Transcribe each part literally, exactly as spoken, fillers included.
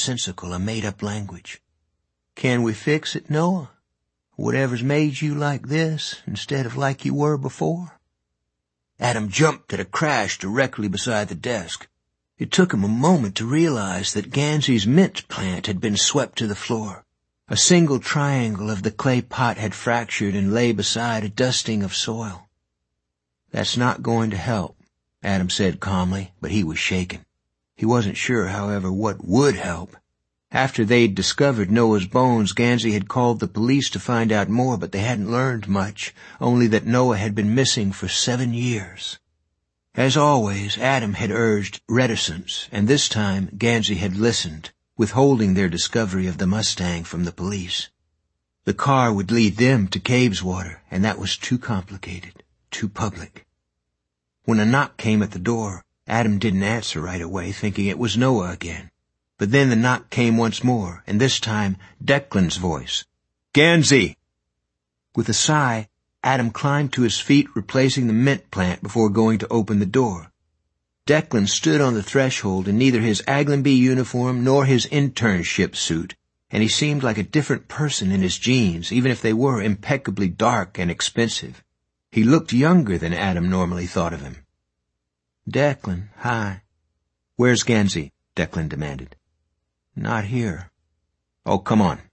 nonsensical, a made-up language. "Can we fix it, Noah? Whatever's made you like this instead of like you were before?" Adam jumped at a crash directly beside the desk. It took him a moment to realize that Gansey's mint plant had been swept to the floor. A single triangle of the clay pot had fractured and lay beside a dusting of soil. "That's not going to help," Adam said calmly, but he was shaken. He wasn't sure, however, what would help. After they'd discovered Noah's bones, Gansey had called the police to find out more, but they hadn't learned much, only that Noah had been missing for seven years. As always, Adam had urged reticence, and this time Gansey had listened, withholding their discovery of the Mustang from the police. The car would lead them to Cabeswater, and that was too complicated, too public. When a knock came at the door, Adam didn't answer right away, thinking it was Noah again. But then the knock came once more, and this time Declan's voice. "Gansey!" With a sigh, Adam climbed to his feet, replacing the mint plant before going to open the door. Declan stood on the threshold in neither his Aglenby uniform nor his internship suit, and he seemed like a different person in his jeans, even if they were impeccably dark and expensive. He looked younger than Adam normally thought of him. "Declan, hi." "Where's Gansey?" Declan demanded. "Not here." "Oh, come on."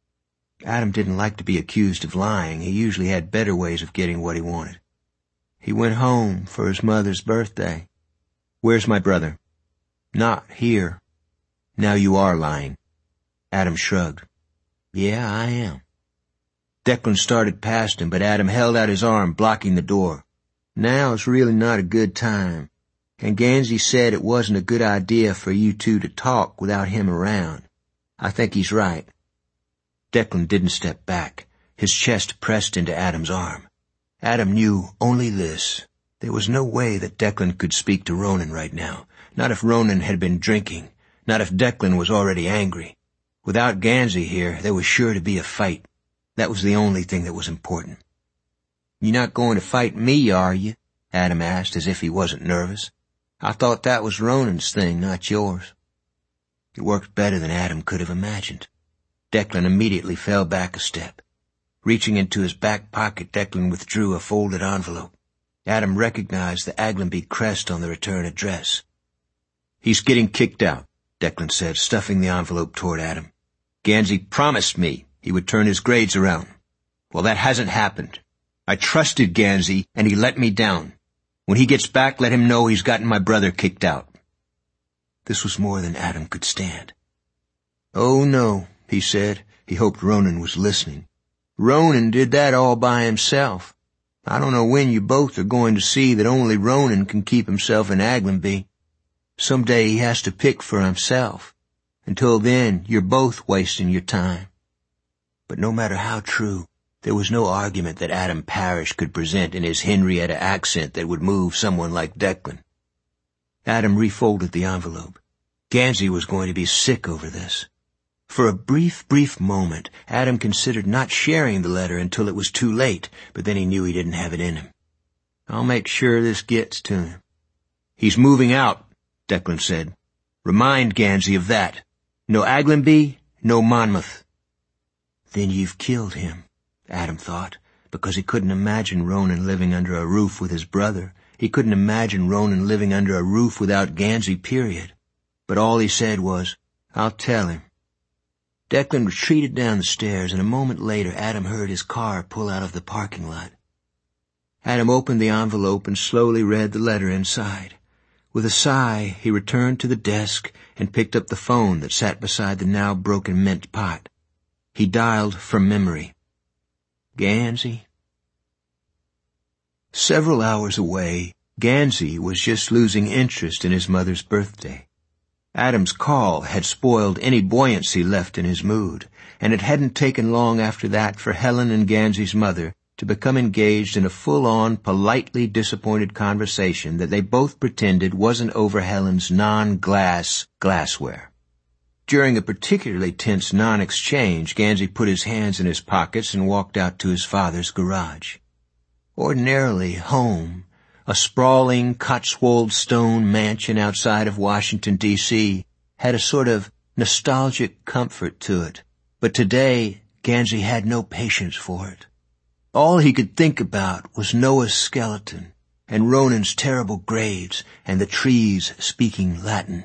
Adam didn't like to be accused of lying. He usually had better ways of getting what he wanted. "He went home for his mother's birthday." "Where's my brother?" "Not here." "Now you are lying." Adam shrugged. "Yeah, I am." Declan started past him, but Adam held out his arm, blocking the door. "Now's really not a good time. And Gansey said it wasn't a good idea for you two to talk without him around. I think he's right." Declan didn't step back. His chest pressed into Adam's arm. Adam knew only this. There was no way that Declan could speak to Ronan right now. Not if Ronan had been drinking. Not if Declan was already angry. Without Gansey here, there was sure to be a fight. That was the only thing that was important. "You're not going to fight me, are you?" Adam asked, as if he wasn't nervous. "I thought that was Ronan's thing, not yours." It worked better than Adam could have imagined. Declan immediately fell back a step. Reaching into his back pocket, Declan withdrew a folded envelope. Adam recognized the Aglenby crest on the return address. "He's getting kicked out," Declan said, stuffing the envelope toward Adam. "Gansey promised me he would turn his grades around. Well, that hasn't happened. I trusted Gansey, and he let me down. When he gets back, let him know he's gotten my brother kicked out." This was more than Adam could stand. "Oh, no," he said. He hoped Ronan was listening. "Ronan did that all by himself. I don't know when you both are going to see that only Ronan can keep himself in Aglenby. Someday he has to pick for himself. Until then, you're both wasting your time." But no matter how true, there was no argument that Adam Parrish could present in his Henrietta accent that would move someone like Declan. Adam refolded the envelope. Gansey was going to be sick over this. For a brief, brief moment, Adam considered not sharing the letter until it was too late, but then he knew he didn't have it in him. "I'll make sure this gets to him." "He's moving out," Declan said. "Remind Gansey of that. No Aglenby, no Monmouth." Then you've killed him, Adam thought, because he couldn't imagine Ronan living under a roof with his brother. He couldn't imagine Ronan living under a roof without Gansey, period. But all he said was, "I'll tell him." Declan retreated down the stairs, and a moment later Adam heard his car pull out of the parking lot. Adam opened the envelope and slowly read the letter inside. With a sigh, he returned to the desk and picked up the phone that sat beside the now broken mint pot. He dialed from memory. "Gansey?" Several hours away, Gansey was just losing interest in his mother's birthday. Adam's call had spoiled any buoyancy left in his mood, and it hadn't taken long after that for Helen and Gansey's mother to become engaged in a full-on, politely disappointed conversation that they both pretended wasn't over Helen's non-glass glassware. During a particularly tense non-exchange, Gansey put his hands in his pockets and walked out to his father's garage. Ordinarily, home, a sprawling Cotswold stone mansion outside of Washington, D C, had a sort of nostalgic comfort to it. But today, Gansey had no patience for it. All he could think about was Noah's skeleton and Ronan's terrible graves and the trees speaking Latin.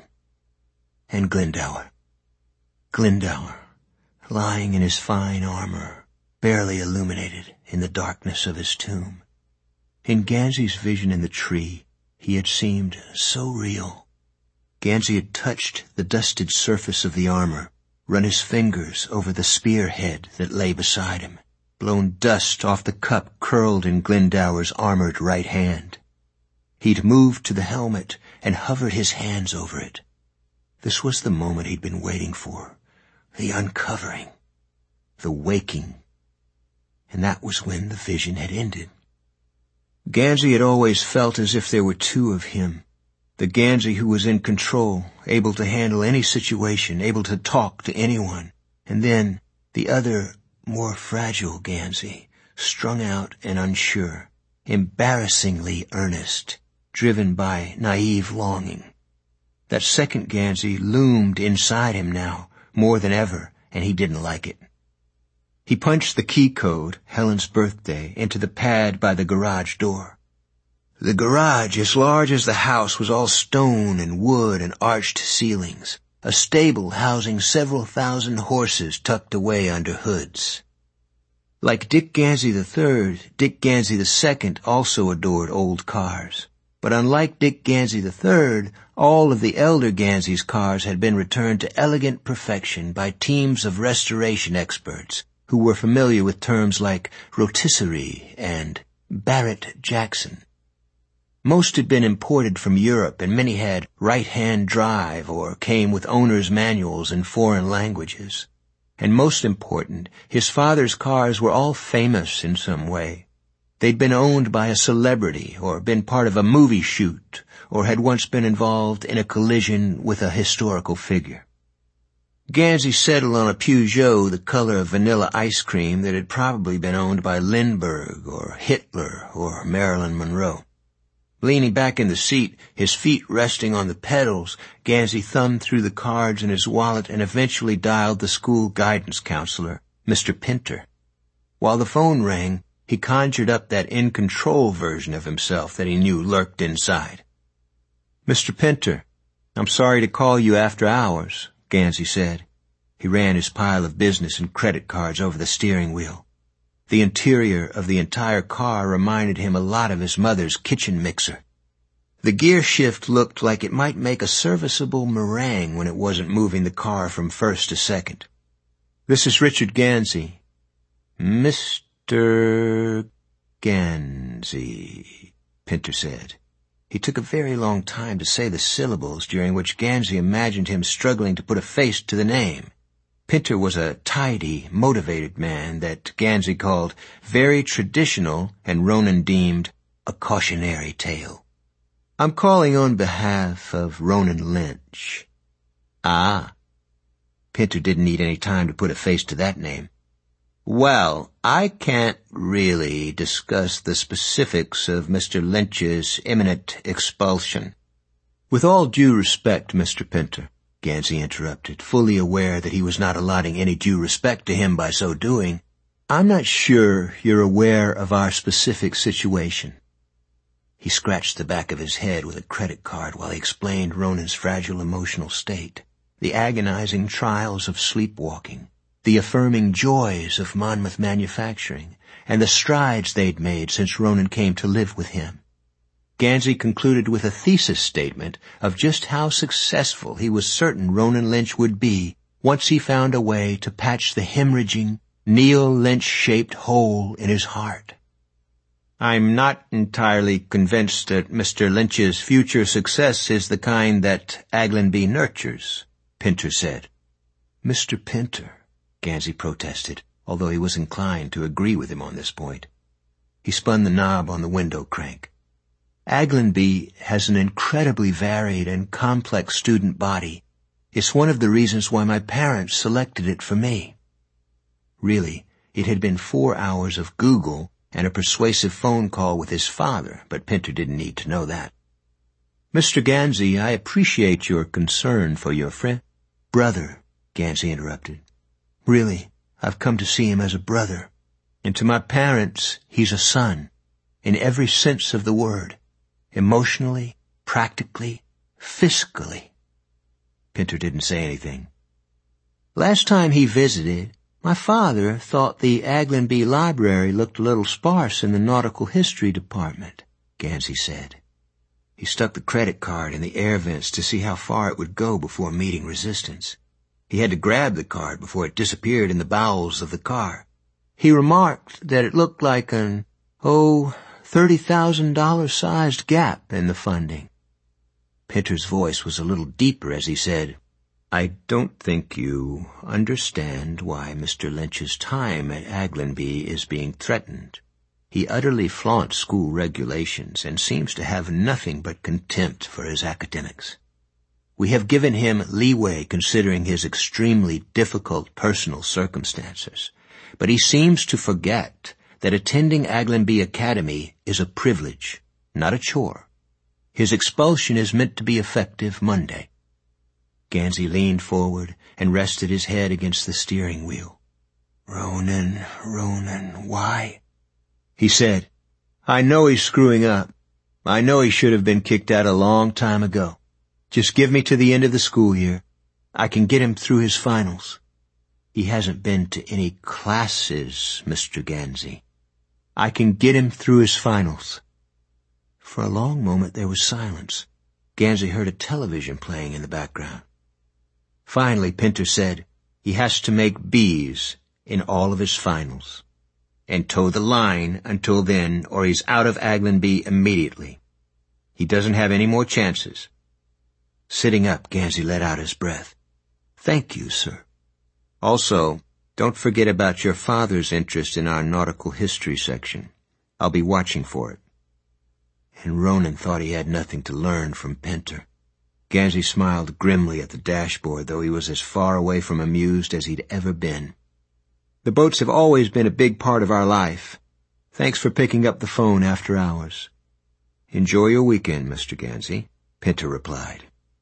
And Glendower. Glendower, lying in his fine armor, barely illuminated in the darkness of his tomb. In Gansey's vision in the tree, he had seemed so real. Gansey had touched the dusted surface of the armor, run his fingers over the spearhead that lay beside him, blown dust off the cup curled in Glendower's armored right hand. He'd moved to the helmet and hovered his hands over it. This was the moment he'd been waiting for, the uncovering, the waking. And that was when the vision had ended. Gansey had always felt as if there were two of him. The Gansey who was in control, able to handle any situation, able to talk to anyone. And then the other, more fragile Gansey, strung out and unsure, embarrassingly earnest, driven by naive longing. That second Gansey loomed inside him now, more than ever, and he didn't like it. He punched the key code, Helen's birthday, into the pad by the garage door. The garage, as large as the house, was all stone and wood and arched ceilings, a stable housing several thousand horses tucked away under hoods. Like Dick Gansey the Third, Dick Gansey the Second also adored old cars. But unlike Dick Gansey the Third, all of the elder Gansey's cars had been returned to elegant perfection by teams of restoration experts who were familiar with terms like rotisserie and Barrett-Jackson. Most had been imported from Europe, and many had right-hand drive or came with owner's manuals in foreign languages. And most important, his father's cars were all famous in some way. They'd been owned by a celebrity, or been part of a movie shoot, or had once been involved in a collision with a historical figure. Gansey settled on a Peugeot the color of vanilla ice cream that had probably been owned by Lindbergh or Hitler or Marilyn Monroe. Leaning back in the seat, his feet resting on the pedals, Gansey thumbed through the cards in his wallet and eventually dialed the school guidance counselor, Mister Pinter. While the phone rang, he conjured up that in-control version of himself that he knew lurked inside. "Mister Pinter, I'm sorry to call you after hours," Gansey said. He ran his pile of business and credit cards over the steering wheel. The interior of the entire car reminded him a lot of his mother's kitchen mixer. The gear shift looked like it might make a serviceable meringue when it wasn't moving the car from first to second. "This is Richard Gansey." "Mister Gansey," Pinter said. He took a very long time to say the syllables, during which Gansey imagined him struggling to put a face to the name. Pinter was a tidy, motivated man that Gansey called very traditional and Ronan deemed a cautionary tale. "I'm calling on behalf of Ronan Lynch." "Ah." Pinter didn't need any time to put a face to that name. "Well, I can't really discuss the specifics of Mister Lynch's imminent expulsion." "With all due respect, Mister Pinter," Gansey interrupted, fully aware that he was not allotting any due respect to him by so doing, "I'm not sure you're aware of our specific situation." He scratched the back of his head with a credit card while he explained Ronan's fragile emotional state, the agonizing trials of sleepwalking, the affirming joys of Monmouth manufacturing, and the strides they'd made since Ronan came to live with him. Gansey concluded with a thesis statement of just how successful he was certain Ronan Lynch would be once he found a way to patch the hemorrhaging, Neil Lynch-shaped hole in his heart. "I'm not entirely convinced that Mister Lynch's future success is the kind that Aglenby nurtures," Pinter said. "Mister Pinter," Gansey protested, although he was inclined to agree with him on this point. He spun the knob on the window crank. "Aglenby has an incredibly varied and complex student body. It's one of the reasons why my parents selected it for me." Really, it had been four hours of Google and a persuasive phone call with his father, but Pinter didn't need to know that. "Mister Gansey, I appreciate your concern for your friend." "Brother," Gansey interrupted. Really, I've come to see him as a brother. And to my parents, he's a son, in every sense of the word. Emotionally, practically, fiscally. Pinter didn't say anything. Last time he visited, my father thought the Aglenby Library looked a little sparse in the nautical history department, Gansey said. He stuck the credit card in the air vents to see how far it would go before meeting resistance. He had to grab the card before it disappeared in the bowels of the car. He remarked that it looked like an, oh, thirty thousand dollar sized gap in the funding. Pinter's voice was a little deeper as he said, I don't think you understand why Mister Lynch's time at Aglenby is being threatened. He utterly flaunts school regulations and seems to have nothing but contempt for his academics. We have given him leeway considering his extremely difficult personal circumstances, but he seems to forget that attending Aglenby Academy is a privilege, not a chore. His expulsion is meant to be effective Monday. Gansey leaned forward and rested his head against the steering wheel. Ronan, Ronan, why? He said, I know he's screwing up. I know he should have been kicked out a long time ago. Just give me to the end of the school year. I can get him through his finals. He hasn't been to any classes, Mister Gansey. I can get him through his finals. For a long moment there was silence. Gansey heard a television playing in the background. Finally, Pinter said, he has to make B's in all of his finals, and toe the line until then, or he's out of Aglenby immediately. He doesn't have any more chances. Sitting up, Gansey let out his breath. Thank you, sir. Also, don't forget about your father's interest in our nautical history section. I'll be watching for it. And Ronan thought he had nothing to learn from Pinter. Gansey smiled grimly at the dashboard, though he was as far away from amused as he'd ever been. The boats have always been a big part of our life. Thanks for picking up the phone after hours. Enjoy your weekend, Mister Gansey, Pinter replied.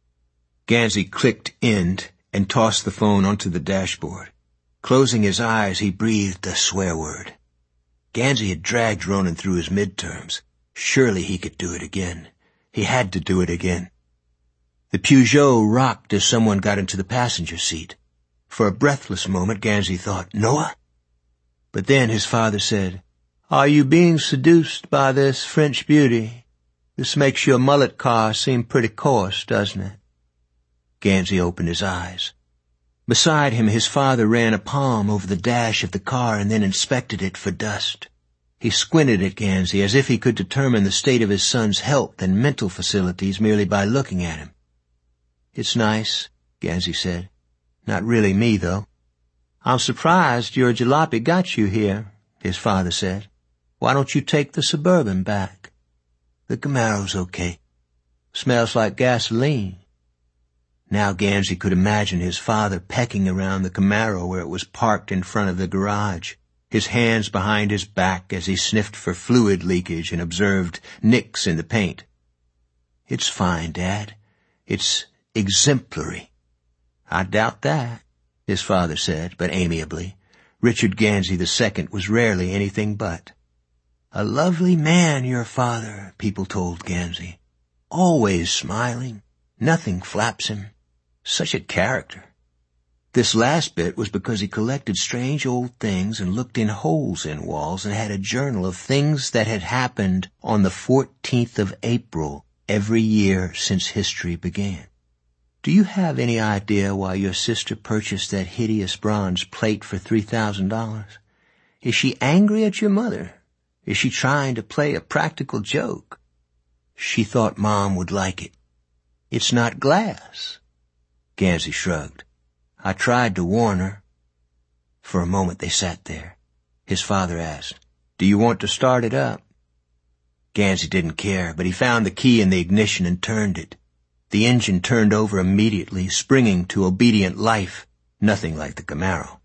Gansey clicked end and tossed the phone onto the dashboard. Closing his eyes, he breathed a swear word. Gansey had dragged Ronan through his midterms. Surely he could do it again. He had to do it again. The Peugeot rocked as someone got into the passenger seat. For a breathless moment, Gansey thought, Noah? But then his father said, Are you being seduced by this French beauty? This makes your mullet car seem pretty coarse, doesn't it? Gansey opened his eyes. Beside him, his father ran a palm over the dash of the car and then inspected it for dust. He squinted at Gansey as if he could determine the state of his son's health and mental facilities merely by looking at him. It's nice, Gansey said. Not really me, though. I'm surprised your jalopy got you here, his father said. Why don't you take the Suburban back? The Camaro's okay. Smells like gasoline. Now Gansey could imagine his father pecking around the Camaro where it was parked in front of the garage, his hands behind his back as he sniffed for fluid leakage and observed nicks in the paint. It's fine, Dad. It's exemplary. I doubt that, his father said, but amiably. Richard Gansey the Second was rarely anything but. A lovely man, your father, people told Gansey. Always smiling. Nothing flaps him. Such a character. This last bit was because he collected strange old things and looked in holes in walls and had a journal of things that had happened on the fourteenth of April every year since history began. Do you have any idea why your sister purchased that hideous bronze plate for three thousand dollars? Is she angry at your mother? Is she trying to play a practical joke? She thought Mom would like it. It's not glass. Gansey shrugged. I tried to warn her. For a moment they sat there. His father asked, Do you want to start it up? Gansey didn't care, but he found the key in the ignition and turned it. The engine turned over immediately, springing to obedient life, nothing like the Camaro.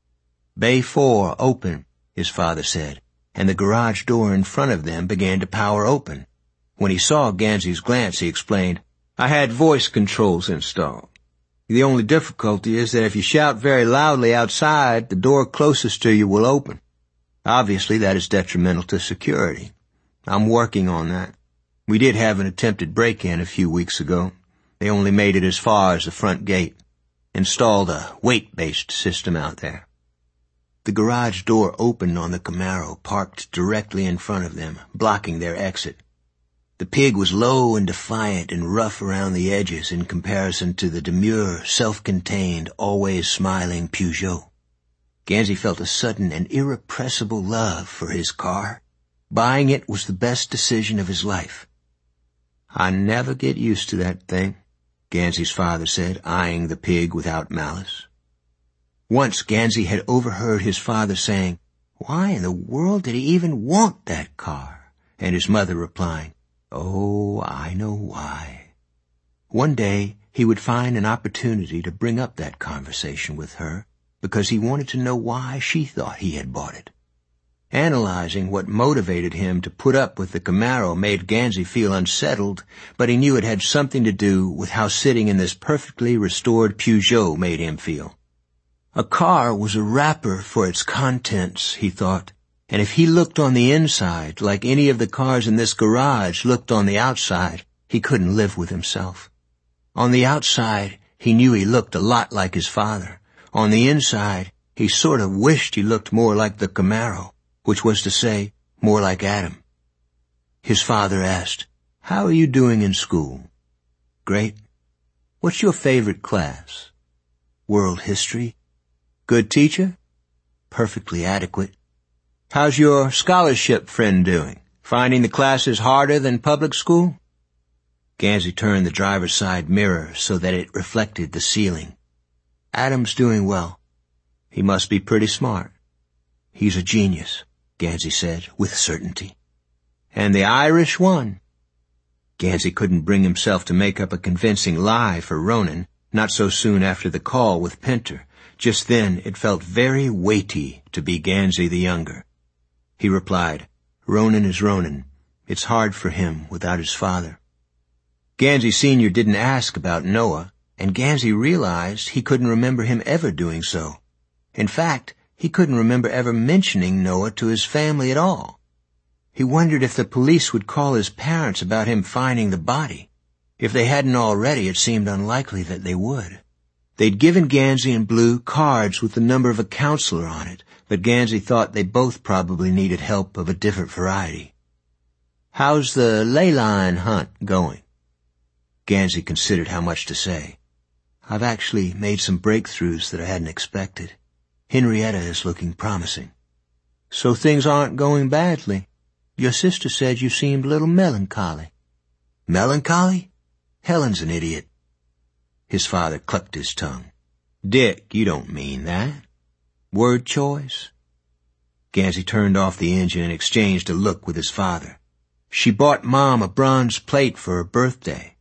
Bay four, open, his father said, and the garage door in front of them began to power open. When he saw Gansey's glance, he explained, I had voice controls installed. The only difficulty is that if you shout very loudly outside, the door closest to you will open. Obviously, that is detrimental to security. I'm working on that. We did have an attempted break-in a few weeks ago. They only made it as far as the front gate. Installed a weight-based system out there. The garage door opened on the Camaro parked directly in front of them, blocking their exit. The pig was low and defiant and rough around the edges in comparison to the demure, self-contained, always smiling Peugeot. Gansey felt a sudden and irrepressible love for his car. Buying it was the best decision of his life. "I never get used to that thing," Gansey's father said, eyeing the pig without malice. Once Gansey had overheard his father saying, "Why in the world did he even want that car?" And his mother replying, "Oh, I know why." One day he would find an opportunity to bring up that conversation with her, because he wanted to know why she thought he had bought it. Analyzing what motivated him to put up with the Camaro made Gansey feel unsettled, but he knew it had something to do with how sitting in this perfectly restored Peugeot made him feel. A car was a wrapper for its contents, he thought, and if he looked on the inside like any of the cars in this garage looked on the outside, he couldn't live with himself. On the outside, he knew he looked a lot like his father. On the inside, he sort of wished he looked more like the Camaro, which was to say, more like Adam. His father asked, "How are you doing in school?" "Great." "What's your favorite class?" "World history." "Good teacher?" "Perfectly adequate." "How's your scholarship friend doing? Finding the classes harder than public school?" Gansey turned the driver's side mirror so that it reflected the ceiling. "Adam's doing well. He must be pretty smart." "He's a genius," Gansey said with certainty. "And the Irish won." Gansey couldn't bring himself to make up a convincing lie for Ronan, not so soon after the call with Pinter. Just then it felt very weighty to be Gansey the younger. He replied, "Ronan is Ronan. It's hard for him without his father." Gansey Senior didn't ask about Noah, and Gansey realized he couldn't remember him ever doing so. In fact, he couldn't remember ever mentioning Noah to his family at all. He wondered if the police would call his parents about him finding the body. If they hadn't already, it seemed unlikely that they would. They'd given Gansey and Blue cards with the number of a counselor on it, but Gansey thought they both probably needed help of a different variety. "How's the ley line hunt going?" Gansey considered how much to say. "I've actually made some breakthroughs that I hadn't expected. Henrietta is looking promising." "So things aren't going badly. Your sister said you seemed a little melancholy." "Melancholy? Helen's an idiot." His father clucked his tongue. "Dick, you don't mean that. Word choice?" Gansey turned off the engine and exchanged a look with his father. "She bought Mom a bronze plate for her birthday."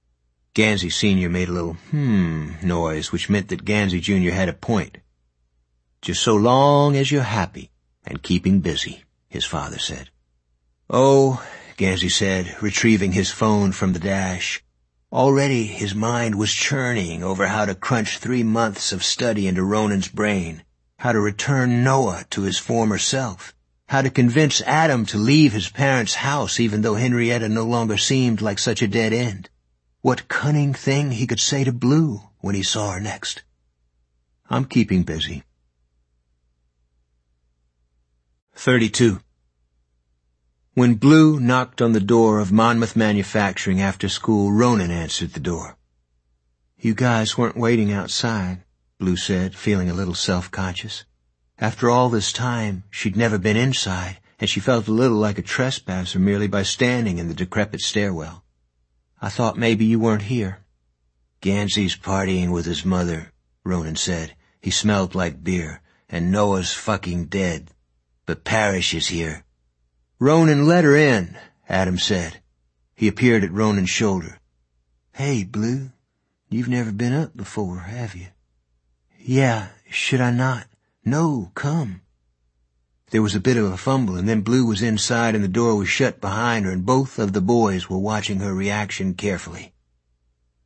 Gansey Senior made a little hmm noise, which meant that Gansey Junior had a point. "Just so long as you're happy and keeping busy," his father said. "Oh," Gansey said, retrieving his phone from the dash. Already his mind was churning over how to crunch three months of study into Ronan's brain, how to return Noah to his former self, how to convince Adam to leave his parents' house even though Henrietta no longer seemed like such a dead end. What cunning thing he could say to Blue when he saw her next. "I'm keeping busy." thirty-two. When Blue knocked on the door of Monmouth Manufacturing after school, Ronan answered the door. "You guys weren't waiting outside," Blue said, feeling a little self-conscious. After all this time, she'd never been inside, and she felt a little like a trespasser merely by standing in the decrepit stairwell. "I thought maybe you weren't here." "Gansey's partying with his mother," Ronan said. "He smelled like beer, and Noah's fucking dead. But Parrish is here." "Ronan, let her in," Adam said. He appeared at Ronan's shoulder. "Hey, Blue, you've never been up before, have you?" "Yeah, should I not?" "No, come." There was a bit of a fumble, and then Blue was inside and the door was shut behind her, and both of the boys were watching her reaction carefully.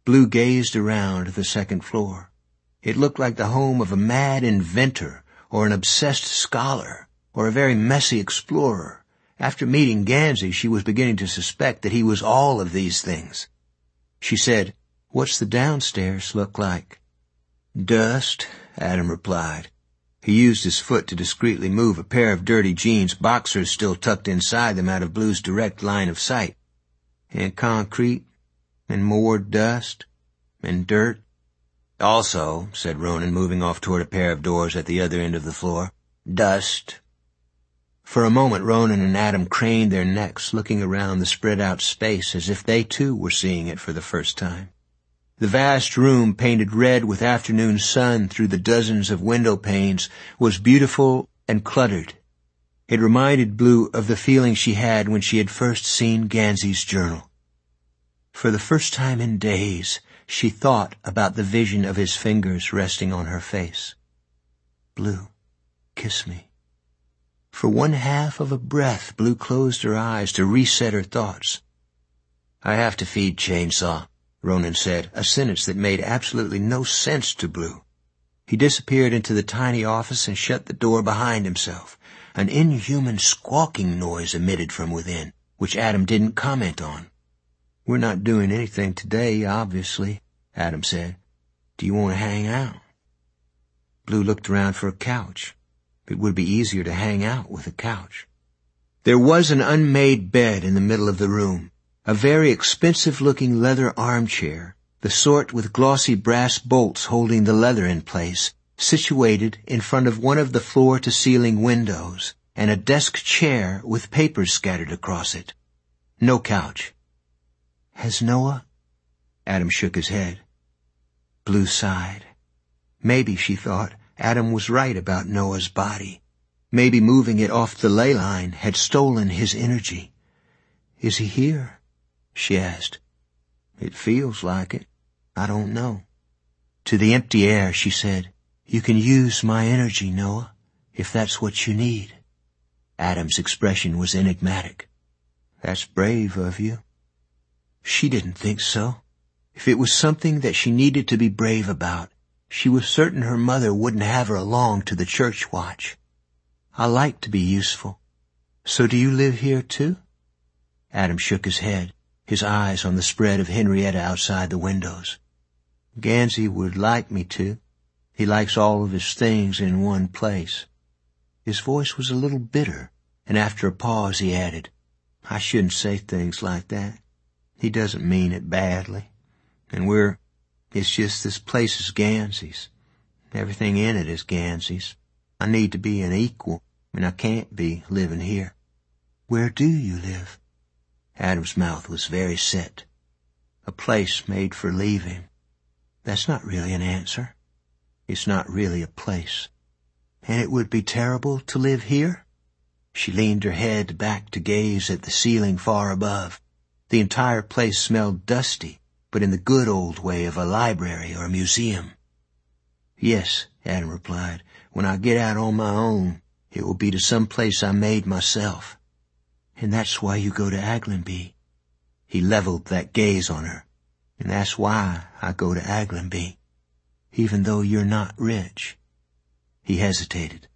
Blue gazed around the second floor. It looked like the home of a mad inventor or an obsessed scholar or a very messy explorer. After meeting Gansey, she was beginning to suspect that he was all of these things. She said, "What's the downstairs look like?" "Dust," Adam replied. He used his foot to discreetly move a pair of dirty jeans, boxers still tucked inside them, out of Blue's direct line of sight. "And concrete, and more dust, and dirt." "Also," said Ronan, moving off toward a pair of doors at the other end of the floor, "dust." For a moment Ronan and Adam craned their necks, looking around the spread-out space as if they too were seeing it for the first time. The vast room, painted red with afternoon sun through the dozens of window panes, was beautiful and cluttered. It reminded Blue of the feeling she had when she had first seen Gansey's journal. For the first time in days, she thought about the vision of his fingers resting on her face. "Blue, kiss me." For one half of a breath, Blue closed her eyes to reset her thoughts. "I have to feed Chainsaw," Ronan said, a sentence that made absolutely no sense to Blue. He disappeared into the tiny office and shut the door behind himself. An inhuman squawking noise emitted from within, which Adam didn't comment on. "We're not doing anything today, obviously," Adam said. "Do you want to hang out?" Blue looked around for a couch. It would be easier to hang out with a couch. There was an unmade bed in the middle of the room, a very expensive-looking leather armchair, the sort with glossy brass bolts holding the leather in place, situated in front of one of the floor-to-ceiling windows, and a desk chair with papers scattered across it. No couch. "Has Noah?" Adam shook his head. Blue sighed. Maybe, she thought, Adam was right about Noah's body. Maybe moving it off the ley line had stolen his energy. "Is he here?" she asked. "It feels like it. I don't know." To the empty air, she said, "You can use my energy, Noah, if that's what you need." Adam's expression was enigmatic. "That's brave of you." She didn't think so. If it was something that she needed to be brave about, she was certain her mother wouldn't have her along to the church watch. "I like to be useful. So do you live here too?" Adam shook his head, his eyes on the spread of Henrietta outside the windows. "Gansey would like me to. He likes all of his things in one place." His voice was a little bitter, and after a pause he added, "I shouldn't say things like that. He doesn't mean it badly. And we're... It's just this place is Gansey's. Everything in it is Gansey's. I need to be an equal, and I can't be living here." "Where do you live?" Adam's mouth was very set. "A place made for leaving." "That's not really an answer." "It's not really a place." "And it would be terrible to live here?" She leaned her head back to gaze at the ceiling far above. The entire place smelled dusty, but in the good old way of a library or a museum. "Yes," Adam replied. "When I get out on my own, it will be to some place I made myself." "And that's why you go to Aglenby?" He leveled that gaze on her. "And that's why I go to Aglenby, even though you're not rich." He hesitated.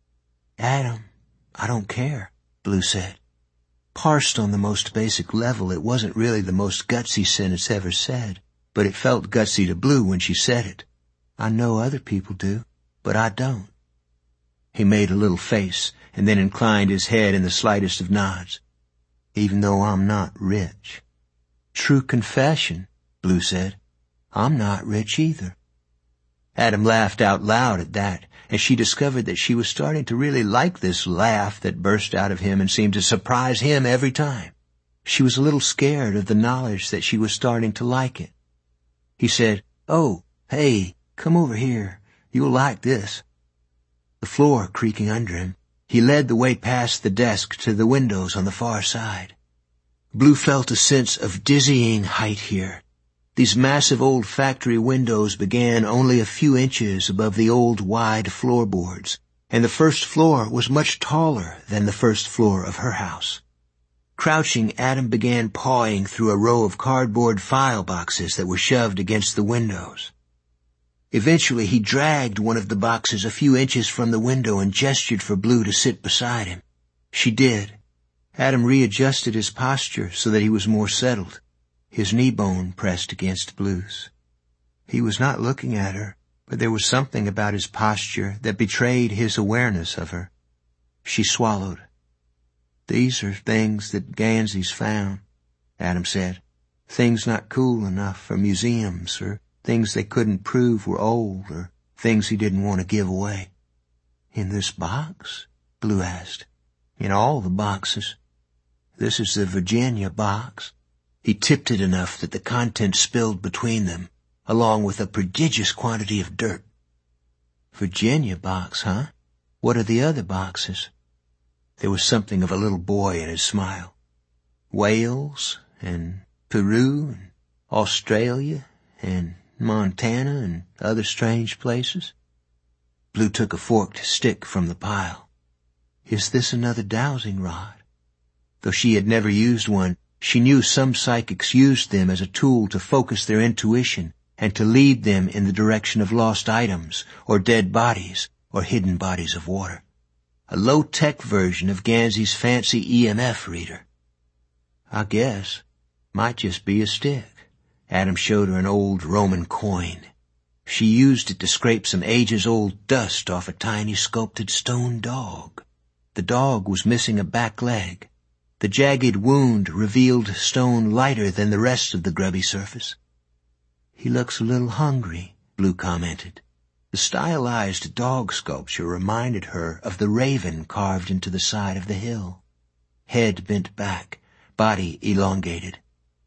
"Adam, I don't care," Blue said. Parsed on the most basic level, it wasn't really the most gutsy sentence ever said, but it felt gutsy to Blue when she said it. "I know other people do, but I don't." He made a little face, and then inclined his head in the slightest of nods. "Even though I'm not rich." "True confession," Blue said. "I'm not rich either." Adam laughed out loud at that, and she discovered that she was starting to really like this laugh that burst out of him and seemed to surprise him every time. She was a little scared of the knowledge that she was starting to like it. He said, "Oh, hey, come over here. You'll like this." The floor creaking under him, he led the way past the desk to the windows on the far side. Blue felt a sense of dizzying height here. These massive old factory windows began only a few inches above the old wide floorboards, and the first floor was much taller than the first floor of her house. Crouching, Adam began pawing through a row of cardboard file boxes that were shoved against the windows. Eventually, he dragged one of the boxes a few inches from the window and gestured for Blue to sit beside him. She did. Adam readjusted his posture so that he was more settled, his knee bone pressed against Blue's. He was not looking at her, but there was something about his posture that betrayed his awareness of her. She swallowed. "These are things that Gansey's found," Adam said. "Things not cool enough for museums, or things they couldn't prove were old, or things he didn't want to give away." "In this box?" Blue asked. "In all the boxes. This is the Virginia box." He tipped it enough that the contents spilled between them, along with a prodigious quantity of dirt. "Virginia box, huh? What are the other boxes?" There was something of a little boy in his smile. "Wales, and Peru, and Australia, and Montana, and other strange places." Blue took a forked stick from the pile. "Is this another dowsing rod?" Though she had never used one, she knew some psychics used them as a tool to focus their intuition and to lead them in the direction of lost items, or dead bodies, or hidden bodies of water. A low-tech version of Gansey's fancy E M F reader. "I guess. Might just be a stick." Adam showed her an old Roman coin. She used it to scrape some ages-old dust off a tiny sculpted stone dog. The dog was missing a back leg. The jagged wound revealed stone lighter than the rest of the grubby surface. "He looks a little hungry," Blue commented. The stylized dog sculpture reminded her of the raven carved into the side of the hill. Head bent back, body elongated.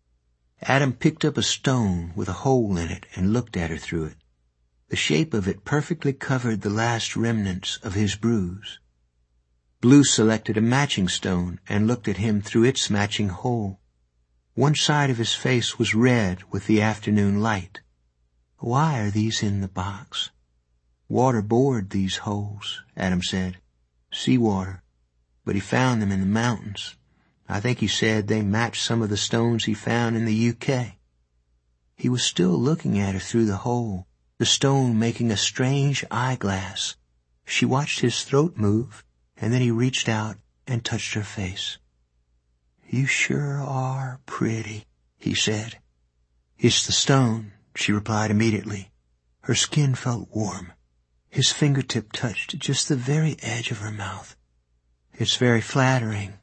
Adam picked up a stone with a hole in it and looked at her through it. The shape of it perfectly covered the last remnants of his bruise. Blue selected a matching stone and looked at him through its matching hole. One side of his face was red with the afternoon light. "Why are these in the box?" "Water bored these holes," Adam said. "Seawater. But he found them in the mountains. I think he said they matched some of the stones he found in the U K. He was still looking at her through the hole, the stone making a strange eyeglass. She watched his throat move, and then he reached out and touched her face. "You sure are pretty," he said. "It's the stone," she replied immediately. Her skin felt warm. His fingertip touched just the very edge of her mouth. "It's very flattering."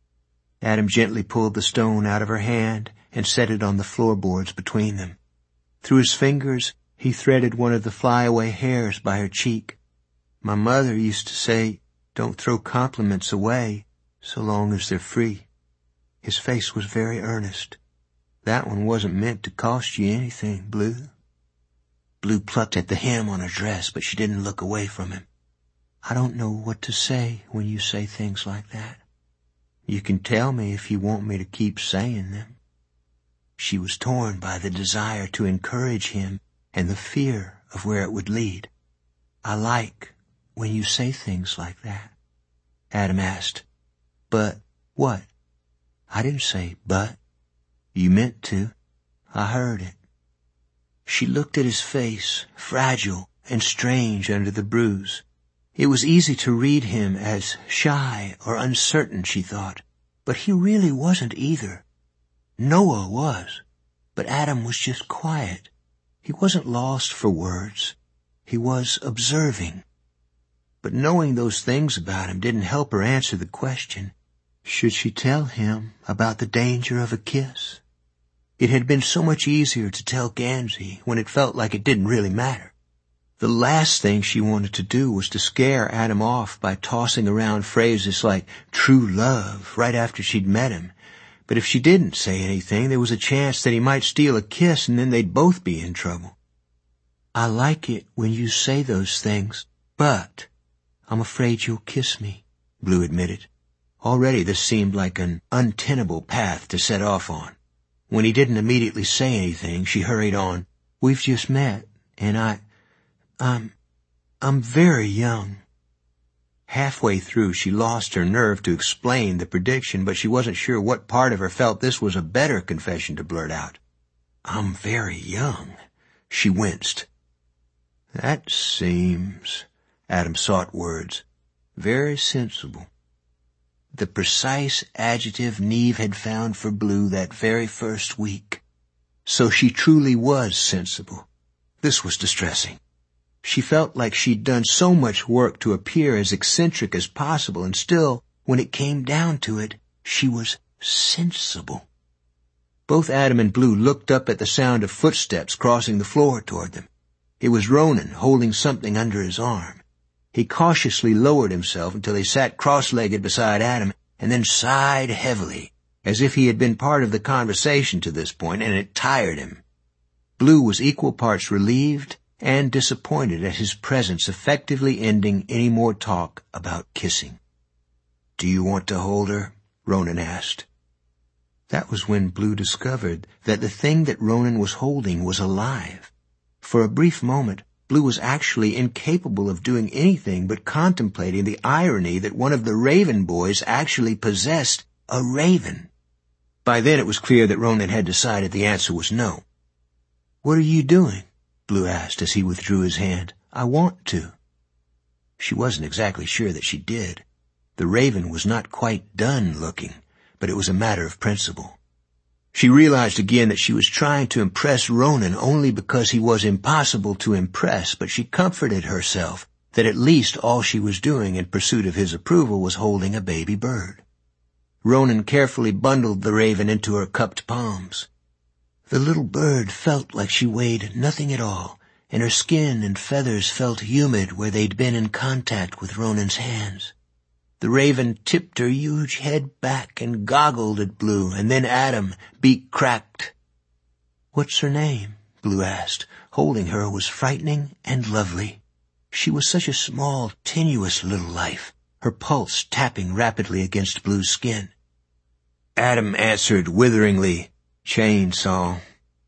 Adam gently pulled the stone out of her hand and set it on the floorboards between them. Through his fingers, he threaded one of the flyaway hairs by her cheek. "My mother used to say, don't throw compliments away so long as they're free." His face was very earnest. "That one wasn't meant to cost you anything, Blue." Blue plucked at the hem on her dress, but she didn't look away from him. "I don't know what to say when you say things like that." "You can tell me if you want me to keep saying them." She was torn by the desire to encourage him and the fear of where it would lead. "I like when you say things like that," Adam asked. "But what?" "I didn't say but. You meant to. I heard it." She looked at his face, fragile and strange under the bruise. It was easy to read him as shy or uncertain, she thought, but he really wasn't either. Noah was, but Adam was just quiet. He wasn't lost for words. He was observing. But knowing those things about him didn't help her answer the question. Should she tell him about the danger of a kiss? It had been so much easier to tell Gansey when it felt like it didn't really matter. The last thing she wanted to do was to scare Adam off by tossing around phrases like true love right after she'd met him. But if she didn't say anything, there was a chance that he might steal a kiss and then they'd both be in trouble. "I like it when you say those things, but I'm afraid you'll kiss me," Blue admitted. Already this seemed like an untenable path to set off on. When he didn't immediately say anything, she hurried on. "We've just met, and I, I'm, I'm very young." Halfway through, she lost her nerve to explain the prediction, but she wasn't sure what part of her felt this was a better confession to blurt out. "I'm very young." She winced. "That seems," Adam sought words, "very sensible." The precise adjective Neve had found for Blue that very first week. So she truly was sensible. This was distressing. She felt like she'd done so much work to appear as eccentric as possible, and still, when it came down to it, she was sensible. Both Adam and Blue looked up at the sound of footsteps crossing the floor toward them. It was Ronan holding something under his arm. He cautiously lowered himself until he sat cross-legged beside Adam, and then sighed heavily, as if he had been part of the conversation to this point, and it tired him. Blue was equal parts relieved and disappointed at his presence effectively ending any more talk about kissing. "Do you want to hold her?" Ronan asked. That was when Blue discovered that the thing that Ronan was holding was alive. For a brief moment, Blue was actually incapable of doing anything but contemplating the irony that one of the Raven boys actually possessed a raven. By then it was clear that Ronan had decided the answer was no. "What are you doing?" Blue asked as he withdrew his hand. "I want to." She wasn't exactly sure that she did. The raven was not quite done looking, but it was a matter of principle. She realized again that she was trying to impress Ronan only because he was impossible to impress, but she comforted herself that at least all she was doing in pursuit of his approval was holding a baby bird. Ronan carefully bundled the raven into her cupped palms. The little bird felt like she weighed nothing at all, and her skin and feathers felt humid where they'd been in contact with Ronan's hands. The raven tipped her huge head back and goggled at Blue, and then Adam, beak cracked. "What's her name?" Blue asked. Holding her was frightening and lovely. She was such a small, tenuous little life, her pulse tapping rapidly against Blue's skin. Adam answered witheringly, "Chainsaw."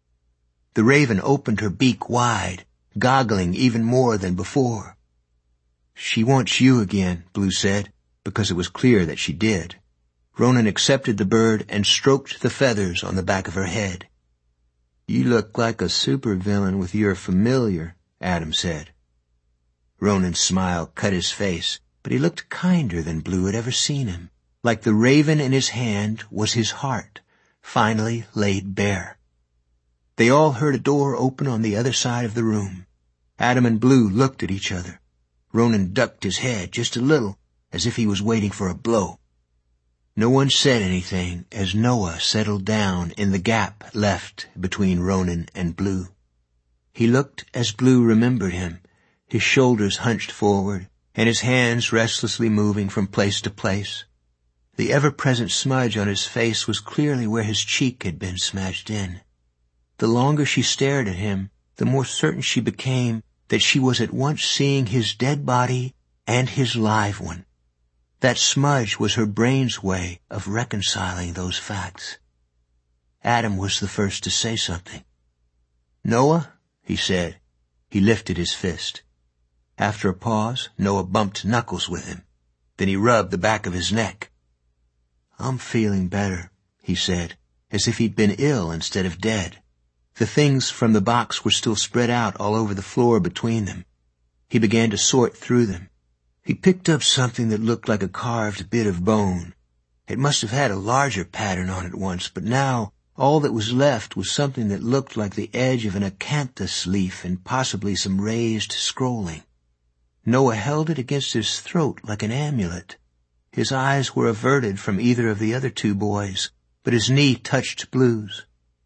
The raven opened her beak wide, goggling even more than before. "She wants you again," Blue said, because it was clear that she did. Ronan accepted the bird and stroked the feathers on the back of her head. "You look like a supervillain with your familiar," Adam said. Ronan's smile cut his face, but he looked kinder than Blue had ever seen him, like the raven in his hand was his heart, finally laid bare. They all heard a door open on the other side of the room. Adam and Blue looked at each other. Ronan ducked his head just a little, as if he was waiting for a blow. No one said anything as Noah settled down in the gap left between Ronan and Blue. He looked as Blue remembered him, his shoulders hunched forward, and his hands restlessly moving from place to place. The ever-present smudge on his face was clearly where his cheek had been smashed in. The longer she stared at him, the more certain she became that she was at once seeing his dead body and his live one. That smudge was her brain's way of reconciling those facts. Adam was the first to say something. "Noah," he said. He lifted his fist. After a pause, Noah bumped knuckles with him. Then he rubbed the back of his neck. "I'm feeling better," he said, as if he'd been ill instead of dead. The things from the box were still spread out all over the floor between them. He began to sort through them. He picked up something that looked like a carved bit of bone. It must have had a larger pattern on it once, but now all that was left was something that looked like the edge of an acanthus leaf and possibly some raised scrolling. Noah held it against his throat like an amulet. His eyes were averted from either of the other two boys, but his knee touched Blue's.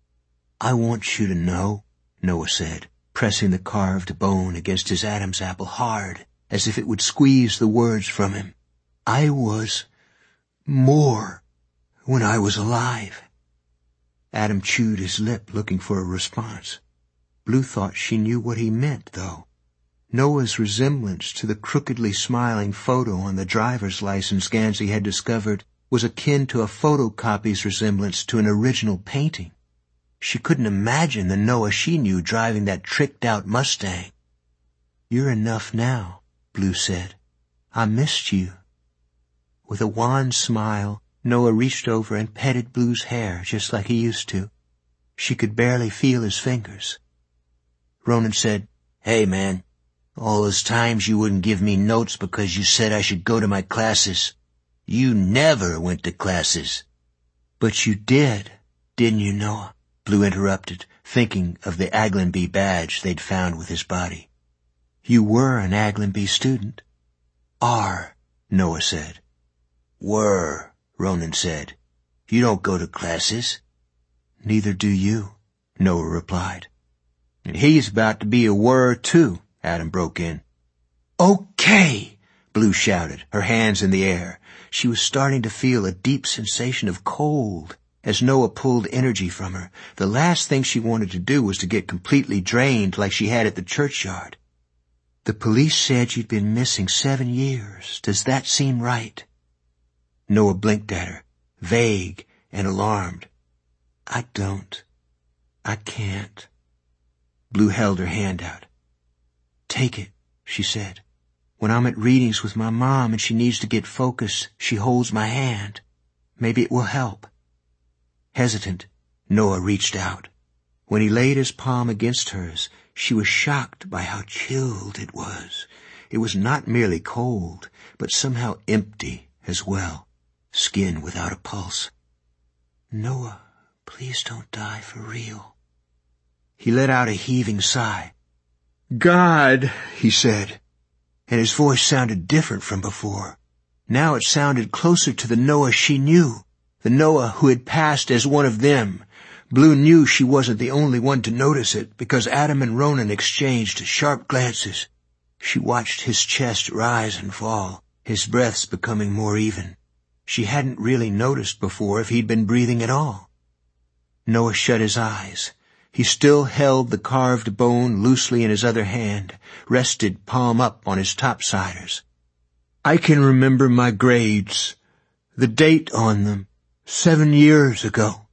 "I want you to know," Noah said, pressing the carved bone against his Adam's apple hard, as if it would squeeze the words from him. "I was more when I was alive." Adam chewed his lip, looking for a response. Blue thought she knew what he meant, though. Noah's resemblance to the crookedly smiling photo on the driver's license Gansey had discovered was akin to a photocopy's resemblance to an original painting. She couldn't imagine the Noah she knew driving that tricked-out Mustang. "You're enough now," Blue said. I missed you." With a wan smile, Noah reached over and petted Blue's hair just like he used to. She could barely feel his fingers. Ronan said, "Hey, man, all those times you wouldn't give me notes because you said I should go to my classes. You never went to classes." "But you did, didn't you, Noah?" Blue interrupted, thinking of the Aglenby badge they'd found with his body. "You were an Aglenby student." "Are," Noah said. "Were," Ronan said. "You don't go to classes." "Neither do you," Noah replied. "And he's about to be a were, too," Adam broke in. "Okay," Blue shouted, her hands in the air. She was starting to feel a deep sensation of cold as Noah pulled energy from her. The last thing she wanted to do was to get completely drained like she had at the churchyard. "The police said you'd been missing seven years. Does that seem right?" Noah blinked at her, vague and alarmed. "I don't. I can't." Blue held her hand out. "Take it," she said. "When I'm at readings with my mom and she needs to get focused, she holds my hand. Maybe it will help." Hesitant, Noah reached out. When he laid his palm against hers, she was shocked by how chilled it was. It was not merely cold, but somehow empty as well, skin without a pulse. "Noah, please don't die for real." He let out a heaving sigh. "God," he said, and his voice sounded different from before. Now it sounded closer to the Noah she knew, the Noah who had passed as one of them. Blue knew she wasn't the only one to notice it, because Adam and Ronan exchanged sharp glances. She watched his chest rise and fall, his breaths becoming more even. She hadn't really noticed before if he'd been breathing at all. Noah shut his eyes. He still held the carved bone loosely in his other hand, rested palm up on his topsiders. "I can remember my grades, the date on them, seven years ago."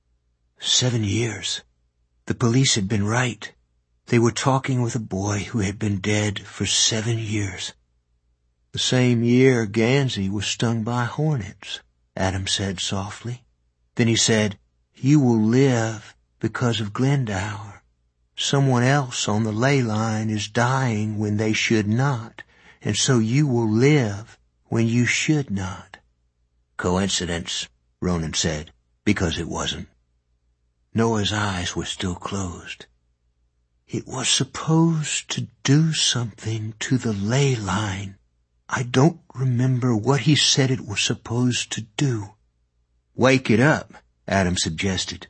Seven years. The police had been right. They were talking with a boy who had been dead for seven years. "The same year Gansey was stung by hornets," Adam said softly. Then he said, "You will live because of Glendower. Someone else on the ley line is dying when they should not, and so you will live when you should not." "Coincidence," Ronan said, because it wasn't. Noah's eyes were still closed. "It was supposed to do something to the ley line. I don't remember what he said it was supposed to do." "Wake it up," Adam suggested.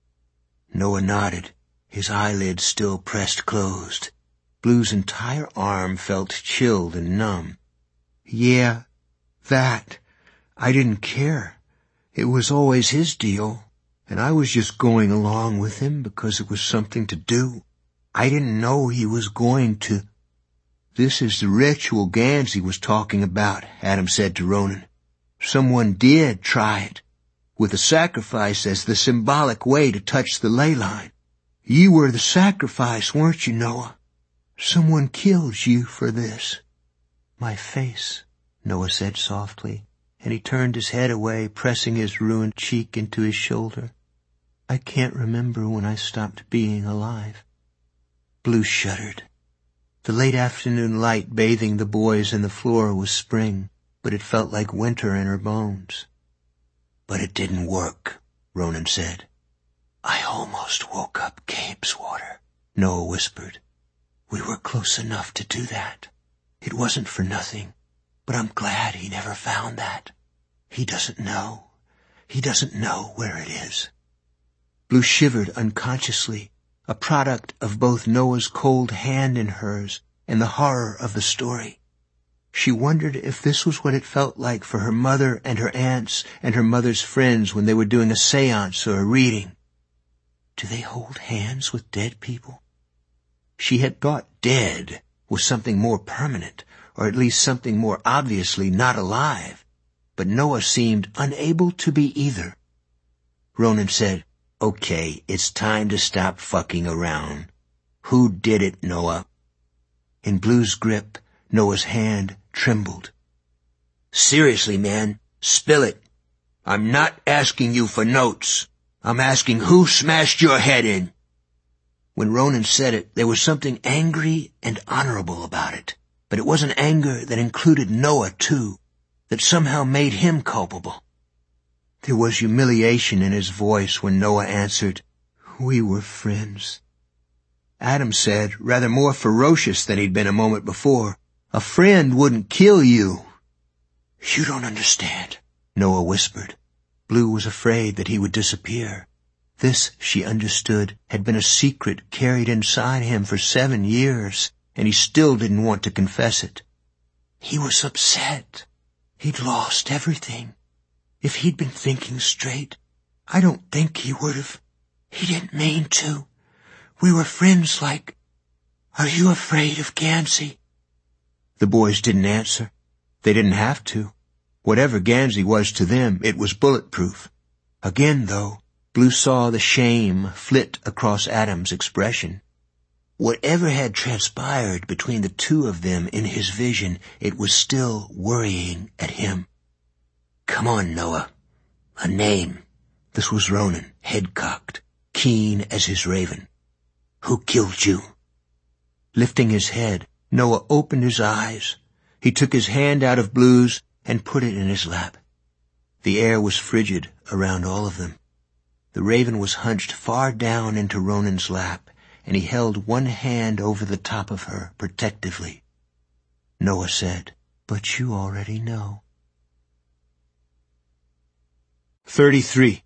Noah nodded, his eyelids still pressed closed. Blue's entire arm felt chilled and numb. "Yeah, that. I didn't care. It was always his deal, and I was just going along with him because it was something to do. I didn't know he was going to—" "This is the ritual Gansey was talking about," Adam said to Ronan. "Someone did try it, with a sacrifice as the symbolic way to touch the ley line. You were the sacrifice, weren't you, Noah? Someone killed you for this." "My face," Noah said softly, and he turned his head away, pressing his ruined cheek into his shoulder. "I can't remember when I stopped being alive." Blue shuddered. The late afternoon light bathing the boys in the floor was spring, but it felt like winter in her bones. "But it didn't work," Ronan said. "I almost woke up Gabe's water," Noah whispered. "We were close enough to do that. It wasn't for nothing, but I'm glad he never found that. He doesn't know. He doesn't know where it is." Blue shivered unconsciously, a product of both Noah's cold hand in hers and the horror of the story. She wondered if this was what it felt like for her mother and her aunts and her mother's friends when they were doing a seance or a reading. Do they hold hands with dead people? She had thought dead was something more permanent, or at least something more obviously not alive, but Noah seemed unable to be either. Ronan said, "Okay, it's time to stop fucking around. Who did it, Noah?" In Blue's grip, Noah's hand trembled. Seriously, man, spill it. I'm not asking you for notes. I'm asking who smashed your head in. When Ronan said it, there was something angry and honorable about it. But it was an anger that included Noah, too, that somehow made him culpable. There was humiliation in his voice when Noah answered, "We were friends." Adam said, rather more ferocious than he'd been a moment before, "A friend wouldn't kill you." "You don't understand," Noah whispered. Blue was afraid that he would disappear. This, she understood, had been a secret carried inside him for seven years, and he still didn't want to confess it. He was upset. He'd lost everything. If he'd been thinking straight, I don't think he would have. He didn't mean to. We were friends like... Are you afraid of Gansey? The boys didn't answer. They didn't have to. Whatever Gansey was to them, it was bulletproof. Again, though, Blue saw the shame flit across Adam's expression. Whatever had transpired between the two of them in his vision, it was still worrying at him. "Come on, Noah. A name." This was Ronan, head cocked, keen as his raven. "Who killed you?" Lifting his head, Noah opened his eyes. He took his hand out of Blue's and put it in his lap. The air was frigid around all of them. The raven was hunched far down into Ronan's lap, and he held one hand over the top of her protectively. Noah said, "But you already know." thirty-three.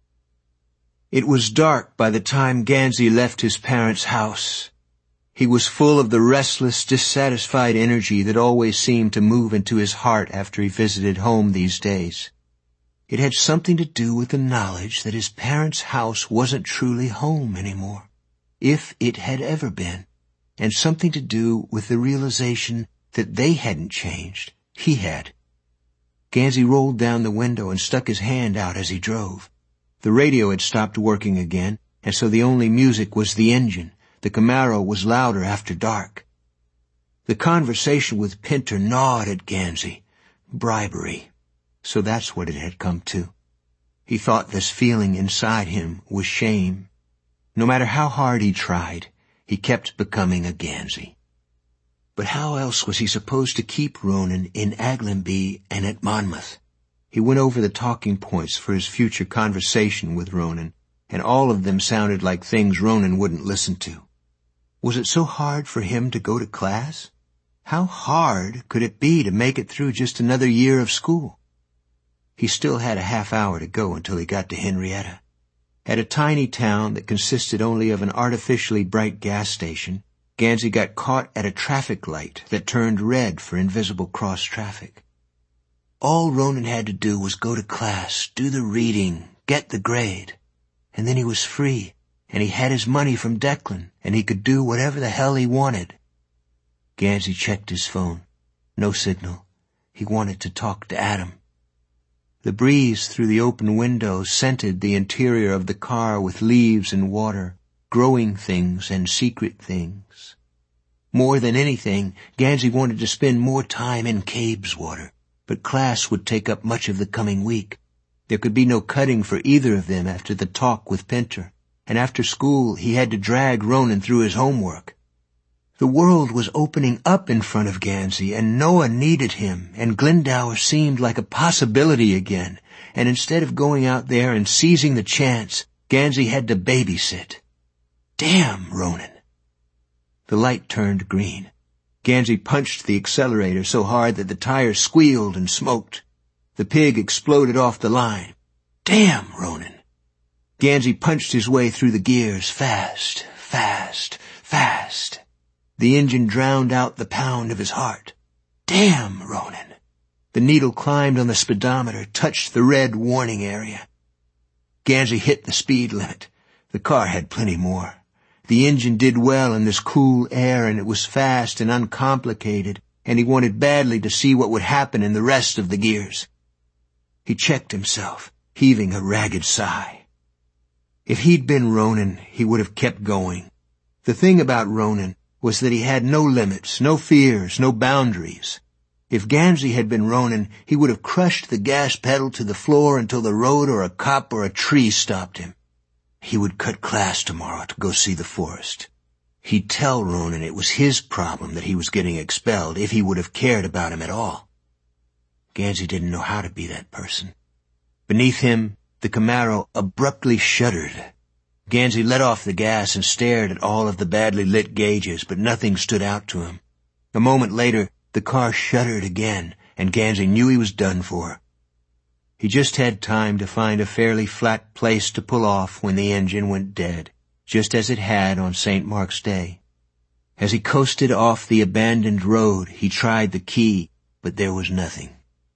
It was dark by the time Gansey left his parents' house. He was full of the restless, dissatisfied energy that always seemed to move into his heart after he visited home these days. It had something to do with the knowledge that his parents' house wasn't truly home anymore, if it had ever been, and something to do with the realization that they hadn't changed. He had. Gansey rolled down the window and stuck his hand out as he drove. The radio had stopped working again, and so the only music was the engine. The Camaro was louder after dark. The conversation with Pinter gnawed at Gansey. Bribery. So that's what it had come to. He thought this feeling inside him was shame. No matter how hard he tried, he kept becoming a Gansey. But how else was he supposed to keep Ronan in Aglenby and at Monmouth? He went over the talking points for his future conversation with Ronan, and all of them sounded like things Ronan wouldn't listen to. Was it so hard for him to go to class? How hard could it be to make it through just another year of school? He still had a half hour to go until he got to Henrietta. At a tiny town that consisted only of an artificially bright gas station, Gansey got caught at a traffic light that turned red for invisible cross traffic. All Ronan had to do was go to class, do the reading, get the grade, and then he was free, and he had his money from Declan, and he could do whatever the hell he wanted. Gansey checked his phone. No signal. He wanted to talk to Adam. The breeze through the open window scented the interior of the car with leaves and water, growing things and secret things. More than anything, Gansey wanted to spend more time in Cabeswater, but class would take up much of the coming week. There could be no cutting for either of them after the talk with Pinter, and after school he had to drag Ronan through his homework. The world was opening up in front of Gansey, and Noah needed him, and Glendower seemed like a possibility again, and instead of going out there and seizing the chance, Gansey had to babysit. Damn Ronan! The light turned green. Gansey punched the accelerator so hard that the tires squealed and smoked. The pig exploded off the line. Damn Ronan! Gansey punched his way through the gears fast, fast, fast. The engine drowned out the pound of his heart. Damn Ronan! The needle climbed on the speedometer, touched the red warning area. Gansey hit the speed limit. The car had plenty more. The engine did well in this cool air, and it was fast and uncomplicated, and he wanted badly to see what would happen in the rest of the gears. He checked himself, heaving a ragged sigh. If he'd been Ronan, he would have kept going. The thing about Ronan was that he had no limits, no fears, no boundaries. If Gansey had been Ronan, he would have crushed the gas pedal to the floor until the road or a cop or a tree stopped him. He would cut class tomorrow to go see the forest. He'd tell Ronan it was his problem that he was getting expelled, if he would have cared about him at all. Gansey didn't know how to be that person. Beneath him, the Camaro abruptly shuddered. Gansey let off the gas and stared at all of the badly lit gauges, but nothing stood out to him. A moment later, the car shuddered again, and Gansey knew he was done for. He just had time to find a fairly flat place to pull off when the engine went dead, just as it had on Saint Mark's Day. As he coasted off the abandoned road, he tried the key, but there was nothing.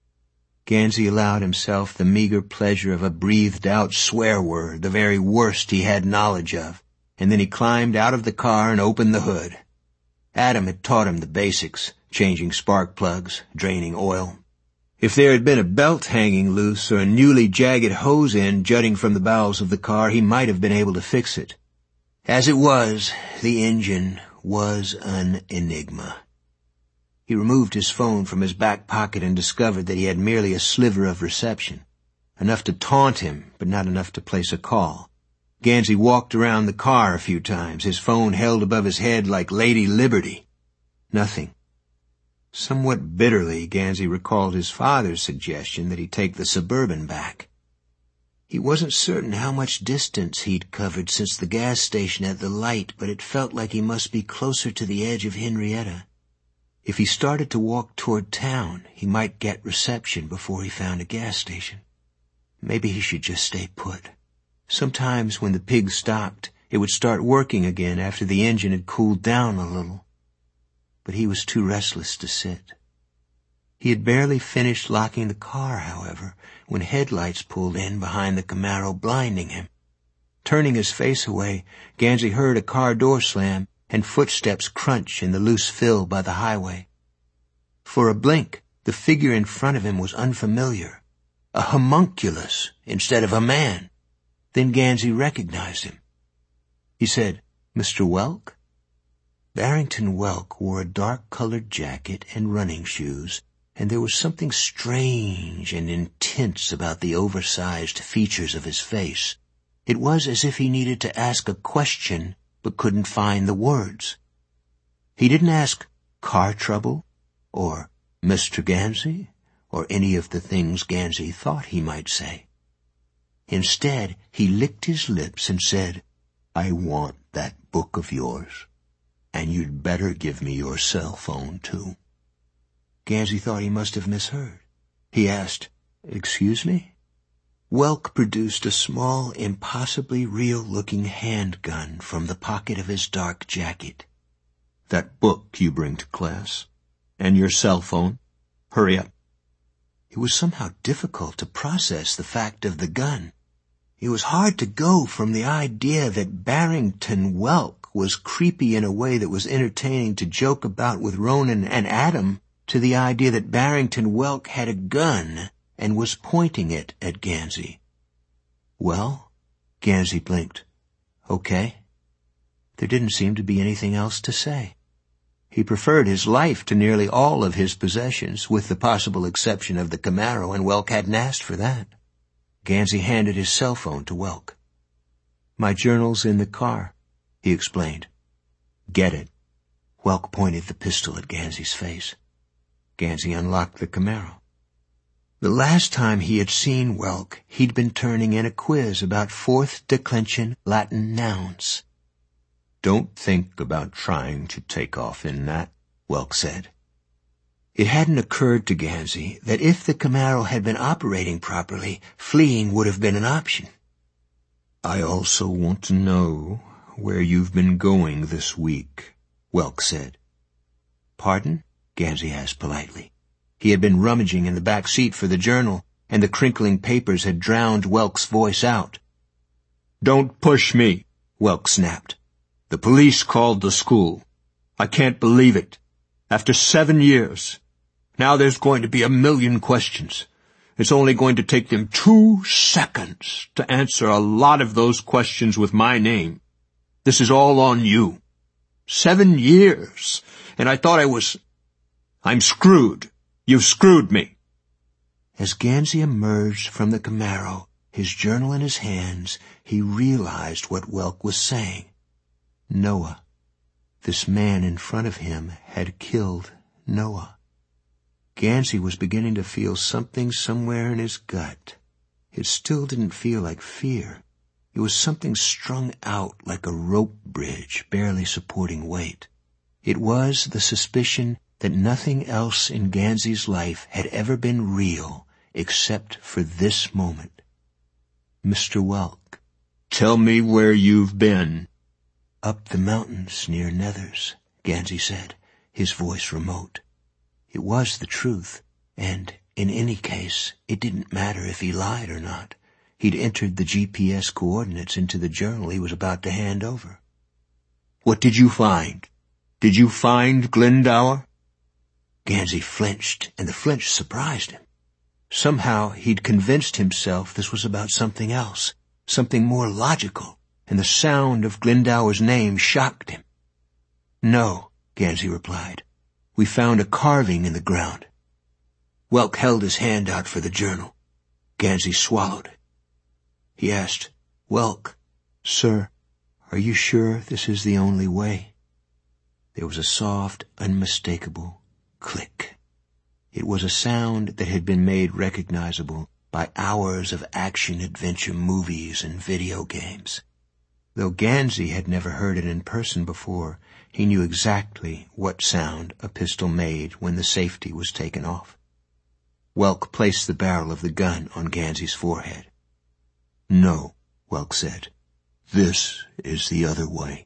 Gansey allowed himself the meager pleasure of a breathed-out swear word, the very worst he had knowledge of, and then he climbed out of the car and opened the hood. Adam had taught him the basics, changing spark plugs, draining oil. If there had been a belt hanging loose or a newly jagged hose end jutting from the bowels of the car, he might have been able to fix it. As it was, the engine was an enigma. He removed his phone from his back pocket and discovered that he had merely a sliver of reception, enough to taunt him, but not enough to place a call. Gansey walked around the car a few times, his phone held above his head like Lady Liberty. Nothing. Somewhat bitterly, Gansey recalled his father's suggestion that he take the Suburban back. He wasn't certain how much distance he'd covered since the gas station at the light, but it felt like he must be closer to the edge of Henrietta. If he started to walk toward town, he might get reception before he found a gas station. Maybe he should just stay put. Sometimes when the pig stopped, it would start working again after the engine had cooled down a little. But he was too restless to sit. He had barely finished locking the car, however, when headlights pulled in behind the Camaro, blinding him. Turning his face away, Gansey heard a car door slam and footsteps crunch in the loose fill by the highway. For a blink, the figure in front of him was unfamiliar, a homunculus instead of a man. Then Gansey recognized him. He said, "Mister Welk?" Barrington Welk wore a dark-colored jacket and running shoes, and there was something strange and intense about the oversized features of his face. It was as if he needed to ask a question but couldn't find the words. He didn't ask, "Car trouble?" or "Mister Gansey?" or any of the things Gansey thought he might say. Instead, he licked his lips and said, "I want that book of yours, and you'd better give me your cell phone, too." Gansey thought he must have misheard. He asked, "Excuse me?" Welk produced a small, impossibly real-looking handgun from the pocket of his dark jacket. "That book you bring to class, and your cell phone. Hurry up." It was somehow difficult to process the fact of the gun. It was hard to go from the idea that Barrington Welk was creepy in a way that was entertaining to joke about with Ronan and Adam to the idea that Barrington Welk had a gun and was pointing it at Gansey. "Well?" Gansey blinked. "Okay." There didn't seem to be anything else to say. He preferred his life to nearly all of his possessions, with the possible exception of the Camaro, and Welk hadn't asked for that. Gansey handed his cell phone to Welk. "My journal's in the car," he explained. "Get it." Welk pointed the pistol at Gansey's face. Gansey unlocked the Camaro. The last time he had seen Welk, he'd been turning in a quiz about fourth declension Latin nouns. "Don't think about trying to take off in that," Welk said. It hadn't occurred to Gansey that if the Camaro had been operating properly, fleeing would have been an option. "I also want to know where you've been going this week," Welk said. "Pardon?" Gansey asked politely. He had been rummaging in the back seat for the journal, and the crinkling papers had drowned Welk's voice out. "Don't push me," Welk snapped. "The police called the school. I can't believe it. After seven years. Now there's going to be a million questions. It's only going to take them two seconds to answer a lot of those questions with my name. This is all on you. Seven years, and I thought I was... I'm screwed. You've screwed me. As Gansey emerged from the Camaro, his journal in his hands, he realized what Welk was saying. Noah. This man in front of him had killed Noah. Gansey was beginning to feel something somewhere in his gut. It still didn't feel like fear. It was something strung out like a rope bridge, barely supporting weight. It was the suspicion that nothing else in Gansey's life had ever been real except for this moment. Mister Welk. Tell me where you've been. Up the mountains near Nethers, Gansey said, his voice remote. It was the truth, and in any case, it didn't matter if he lied or not. He'd entered the G P S coordinates into the journal he was about to hand over. What did you find? Did you find Glendower? Gansey flinched, and the flinch surprised him. Somehow he'd convinced himself this was about something else, something more logical, and the sound of Glendower's name shocked him. No, Gansey replied. We found a carving in the ground. Welk held his hand out for the journal. Gansey swallowed. He asked, Welk, sir, are you sure this is the only way? There was a soft, unmistakable click. It was a sound that had been made recognizable by hours of action-adventure movies and video games. Though Gansey had never heard it in person before, he knew exactly what sound a pistol made when the safety was taken off. Welk placed the barrel of the gun on Gansey's forehead. No, Welk said. This is the other way.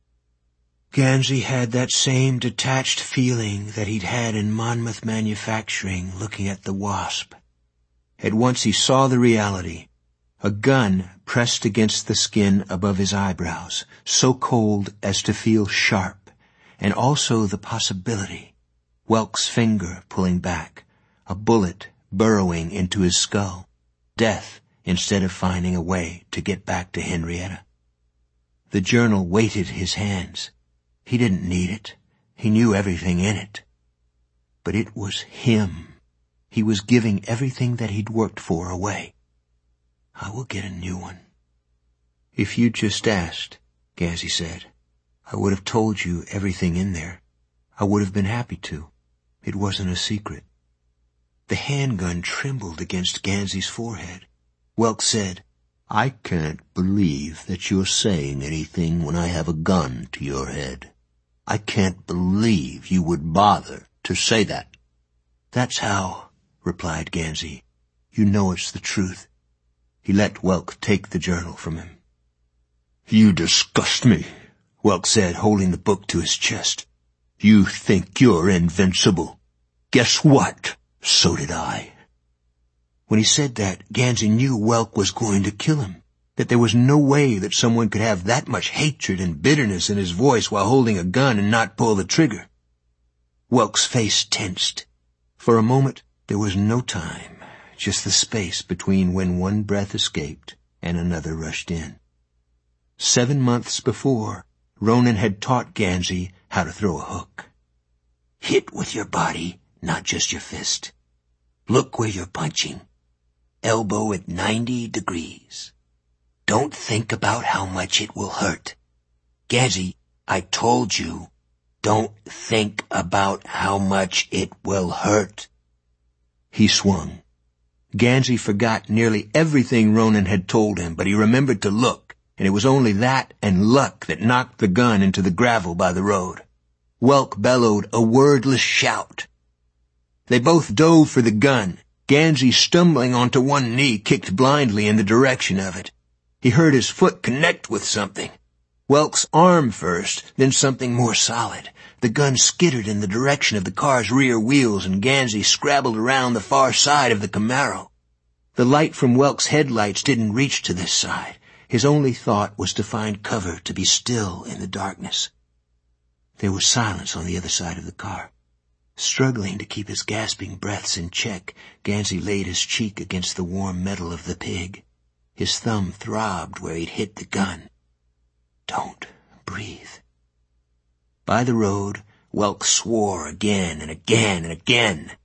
Gansey had that same detached feeling that he'd had in Monmouth Manufacturing looking at the Wasp. At once he saw the reality. A gun pressed against the skin above his eyebrows, so cold as to feel sharp, and also the possibility. Welk's finger pulling back, a bullet burrowing into his skull, death instead of finding a way to get back to Henrietta. The journal weighted his hands. He didn't need it. He knew everything in it. But it was him. He was giving everything that he'd worked for away. I will get a new one. If you'd just asked, Gansey said, I would have told you everything in there. I would have been happy to. It wasn't a secret. The handgun trembled against Gansey's forehead. Welk said, I can't believe that you're saying anything when I have a gun to your head. I can't believe you would bother to say that. That's how, replied Gansey. You know it's the truth. He let Welk take the journal from him. You disgust me, Welk said, holding the book to his chest. You think you're invincible. Guess what? So did I. When he said that, Gansey knew Welk was going to kill him, that there was no way that someone could have that much hatred and bitterness in his voice while holding a gun and not pull the trigger. Welk's face tensed. For a moment, there was no time, just the space between when one breath escaped and another rushed in. Seven months before, Ronan had taught Gansey how to throw a hook. Hit with your body, not just your fist. Look where you're punching. Elbow at ninety degrees. Don't think about how much it will hurt. Gansey, I told you, don't think about how much it will hurt. He swung. Gansey forgot nearly everything Ronan had told him, but he remembered to look, and it was only that and luck that knocked the gun into the gravel by the road. Welk bellowed a wordless shout. They both dove for the gun. Gansey, stumbling onto one knee, kicked blindly in the direction of it. He heard his foot connect with something. Welk's arm first, then something more solid. The gun skittered in the direction of the car's rear wheels, and Gansey scrabbled around the far side of the Camaro. The light from Welk's headlights didn't reach to this side. His only thought was to find cover, to be still in the darkness. There was silence on the other side of the car. Struggling to keep his gasping breaths in check, Gansey laid his cheek against the warm metal of the pig. His thumb throbbed where he'd hit the gun. Don't breathe. By the road, Welk swore again and again and again.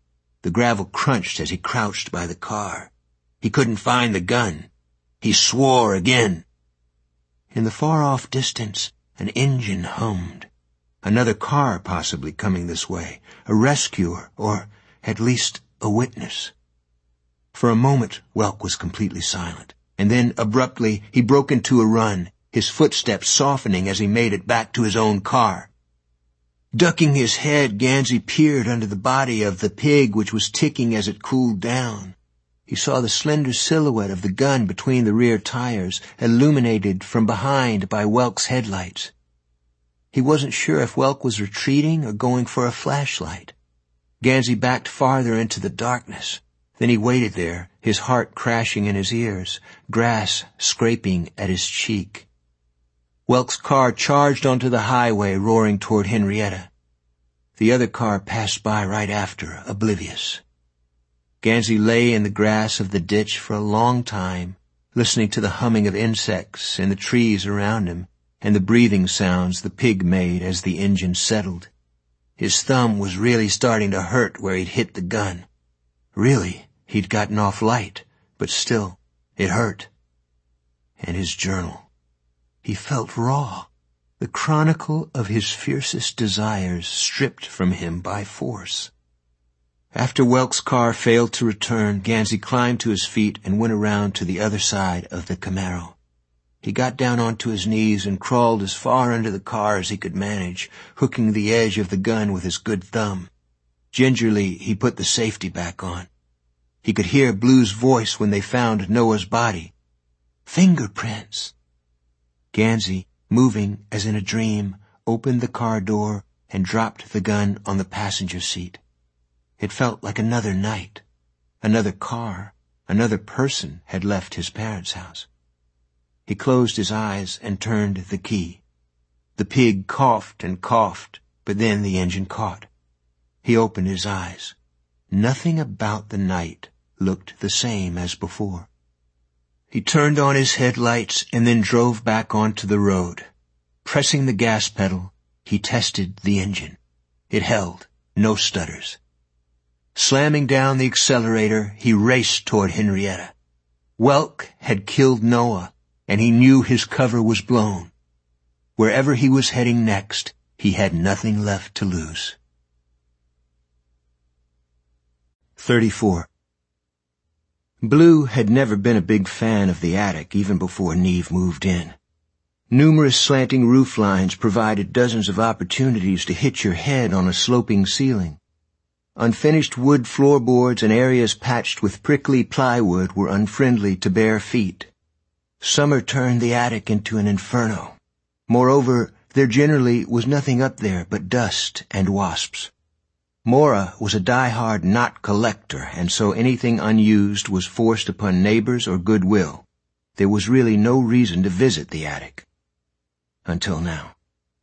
The gravel crunched as he crouched by the car. He couldn't find the gun. He swore again. In the far-off distance, an engine hummed. Another car possibly coming this way, a rescuer, or at least a witness. For a moment, Welk was completely silent, and then, abruptly, he broke into a run, his footsteps softening as he made it back to his own car. Ducking his head, Gansey peered under the body of the pig, which was ticking as it cooled down. He saw the slender silhouette of the gun between the rear tires, illuminated from behind by Welk's headlights. He wasn't sure if Welk was retreating or going for a flashlight. Gansey backed farther into the darkness. Then he waited there, his heart crashing in his ears, grass scraping at his cheek. Welk's car charged onto the highway, roaring toward Henrietta. The other car passed by right after, oblivious. Gansey lay in the grass of the ditch for a long time, listening to the humming of insects in the trees around him and the breathing sounds the pig made as the engine settled. His thumb was really starting to hurt where he'd hit the gun. Really, he'd gotten off light, but still, it hurt. And his journal. He felt raw, the chronicle of his fiercest desires stripped from him by force. After Welk's car failed to return, Gansey climbed to his feet and went around to the other side of the Camaro. He got down onto his knees and crawled as far under the car as he could manage, hooking the edge of the gun with his good thumb. Gingerly, he put the safety back on. He could hear Blue's voice when they found Noah's body. Fingerprints! Gansey, moving as in a dream, opened the car door and dropped the gun on the passenger seat. It felt like another night. Another car, another person had left his parents' house. He closed his eyes and turned the key. The pig coughed and coughed, but then the engine caught. He opened his eyes. Nothing about the night looked the same as before. He turned on his headlights and then drove back onto the road. Pressing the gas pedal, he tested the engine. It held, no stutters. Slamming down the accelerator, he raced toward Henrietta. Welk had killed Noah, and he knew his cover was blown. Wherever he was heading next, he had nothing left to lose. thirty-four. Blue had never been a big fan of the attic even before Neve moved in. Numerous slanting roof lines provided dozens of opportunities to hit your head on a sloping ceiling. Unfinished wood floorboards and areas patched with prickly plywood were unfriendly to bare feet. Summer turned the attic into an inferno. Moreover, there generally was nothing up there but dust and wasps. Maura was a die-hard knot collector, and so anything unused was forced upon neighbors or goodwill. There was really no reason to visit the attic. Until now.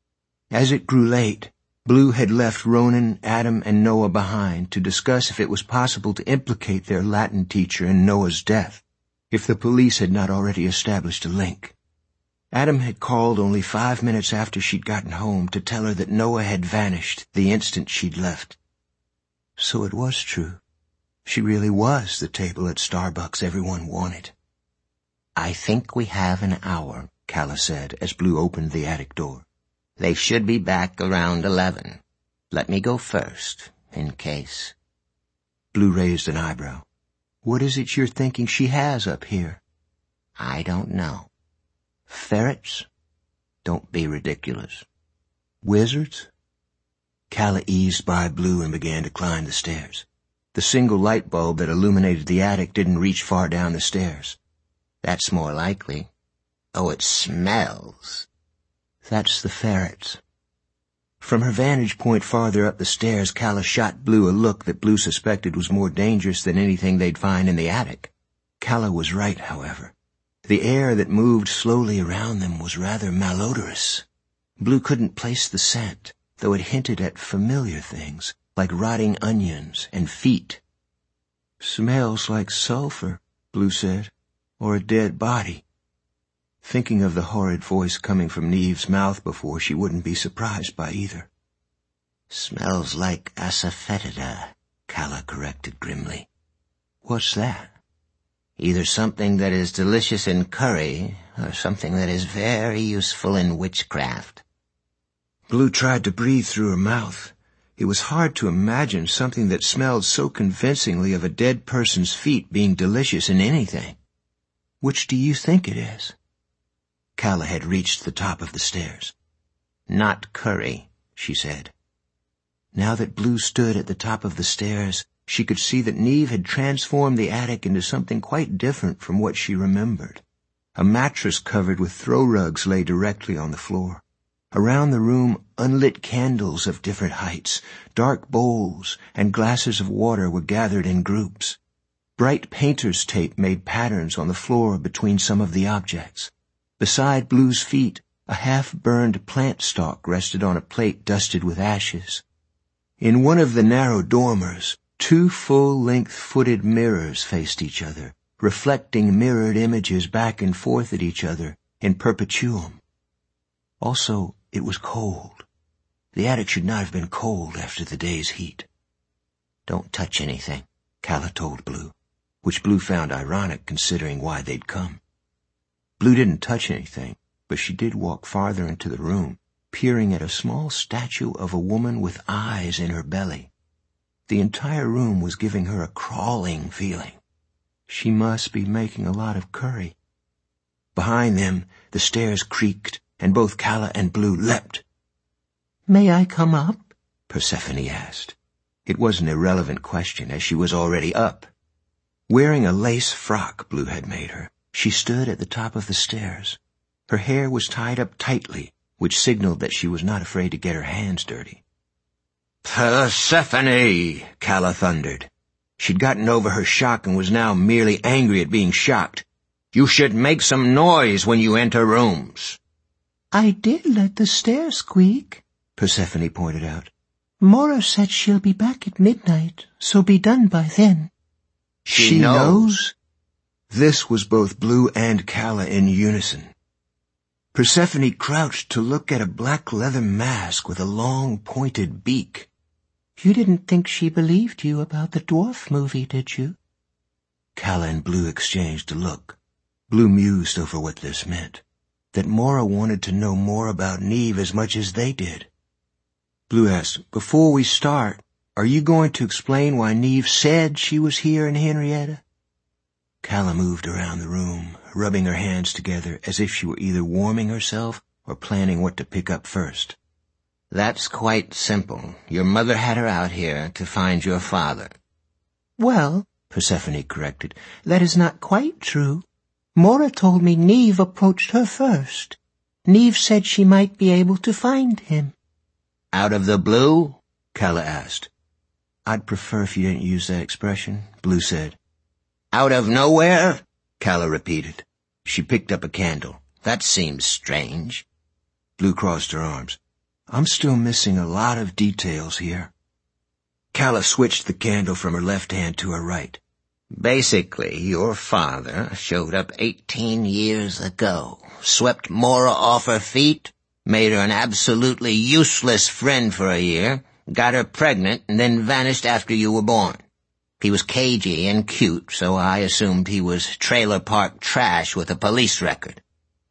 As it grew late, Blue had left Ronan, Adam, and Noah behind to discuss if it was possible to implicate their Latin teacher in Noah's death, if the police had not already established a link. Adam had called only five minutes after she'd gotten home to tell her that Noah had vanished the instant she'd left. So it was true. She really was the table at Starbucks everyone wanted. "I think we have an hour," Calla said as Blue opened the attic door. "They should be back around eleven. Let me go first, in case." Blue raised an eyebrow. "What is it you're thinking she has up here?" "I don't know." "Ferrets?" "Don't be ridiculous." "Wizards?" Calla eased by Blue and began to climb the stairs. The single light bulb that illuminated the attic didn't reach far down the stairs. "That's more likely. Oh, it smells." "That's the ferrets." From her vantage point farther up the stairs, Calla shot Blue a look that Blue suspected was more dangerous than anything they'd find in the attic. Calla was right, however. The air that moved slowly around them was rather malodorous. Blue couldn't place the scent, though it hinted at familiar things, like rotting onions and feet. "Smells like sulfur," Blue said, "or a dead body." Thinking of the horrid voice coming from Neve's mouth before, she wouldn't be surprised by either. "Smells like asafoetida," Calla corrected grimly. What's that? Either something that is delicious in curry, or something that is very useful in witchcraft. Blue tried to breathe through her mouth. It was hard to imagine something that smelled so convincingly of a dead person's feet being delicious in anything. Which do you think it is? Calla had reached the top of the stairs. Not curry, she said. Now that Blue stood at the top of the stairs, she could see that Neve had transformed the attic into something quite different from what she remembered. A mattress covered with throw rugs lay directly on the floor. Around the room, unlit candles of different heights, dark bowls, and glasses of water were gathered in groups. Bright painter's tape made patterns on the floor between some of the objects. Beside Blue's feet, a half-burned plant stalk rested on a plate dusted with ashes. In one of the narrow dormers, two full-length footed mirrors faced each other, reflecting mirrored images back and forth at each other in perpetuum. Also, it was cold. The attic should not have been cold after the day's heat. Don't touch anything, Calla told Blue, which Blue found ironic considering why they'd come. Blue didn't touch anything, but she did walk farther into the room, peering at a small statue of a woman with eyes in her belly. The entire room was giving her a crawling feeling. She must be making a lot of curry. Behind them, the stairs creaked, and both Calla and Blue leapt. "May I come up?" Persephone asked. It was an irrelevant question, as she was already up. Wearing a lace frock Blue had made her, she stood at the top of the stairs. Her hair was tied up tightly, which signaled that she was not afraid to get her hands dirty. "Persephone!" Calla thundered. She'd gotten over her shock and was now merely angry at being shocked. "You should make some noise when you enter rooms." "I did let the stairs squeak," Persephone pointed out. "Mora said she'll be back at midnight, so be done by then." She, she knows. knows? This was both Blue and Calla in unison. Persephone crouched to look at a black leather mask with a long, pointed beak. "You didn't think she believed you about the dwarf movie, did you?" Calla and Blue exchanged a look. Blue mused over what this meant. That Mora wanted to know more about Neve as much as they did. Blue asked, "Before we start, are you going to explain why Neve said she was here in Henrietta?" Calla moved around the room, rubbing her hands together as if she were either warming herself or planning what to pick up first. That's quite simple. Your mother had her out here to find your father. "Well," Persephone corrected, "that is not quite true. Mora told me Neve approached her first. Neve said she might be able to find him." Out of the blue? Calla asked. "I'd prefer if you didn't use that expression," Blue said. Out of nowhere? Calla repeated. She picked up a candle. That seems strange. Blue crossed her arms. "I'm still missing a lot of details here." Calla switched the candle from her left hand to her right. Basically, your father showed up eighteen years ago, swept Mora off her feet, made her an absolutely useless friend for a year, got her pregnant, and then vanished after you were born. He was cagey and cute, so I assumed he was trailer park trash with a police record.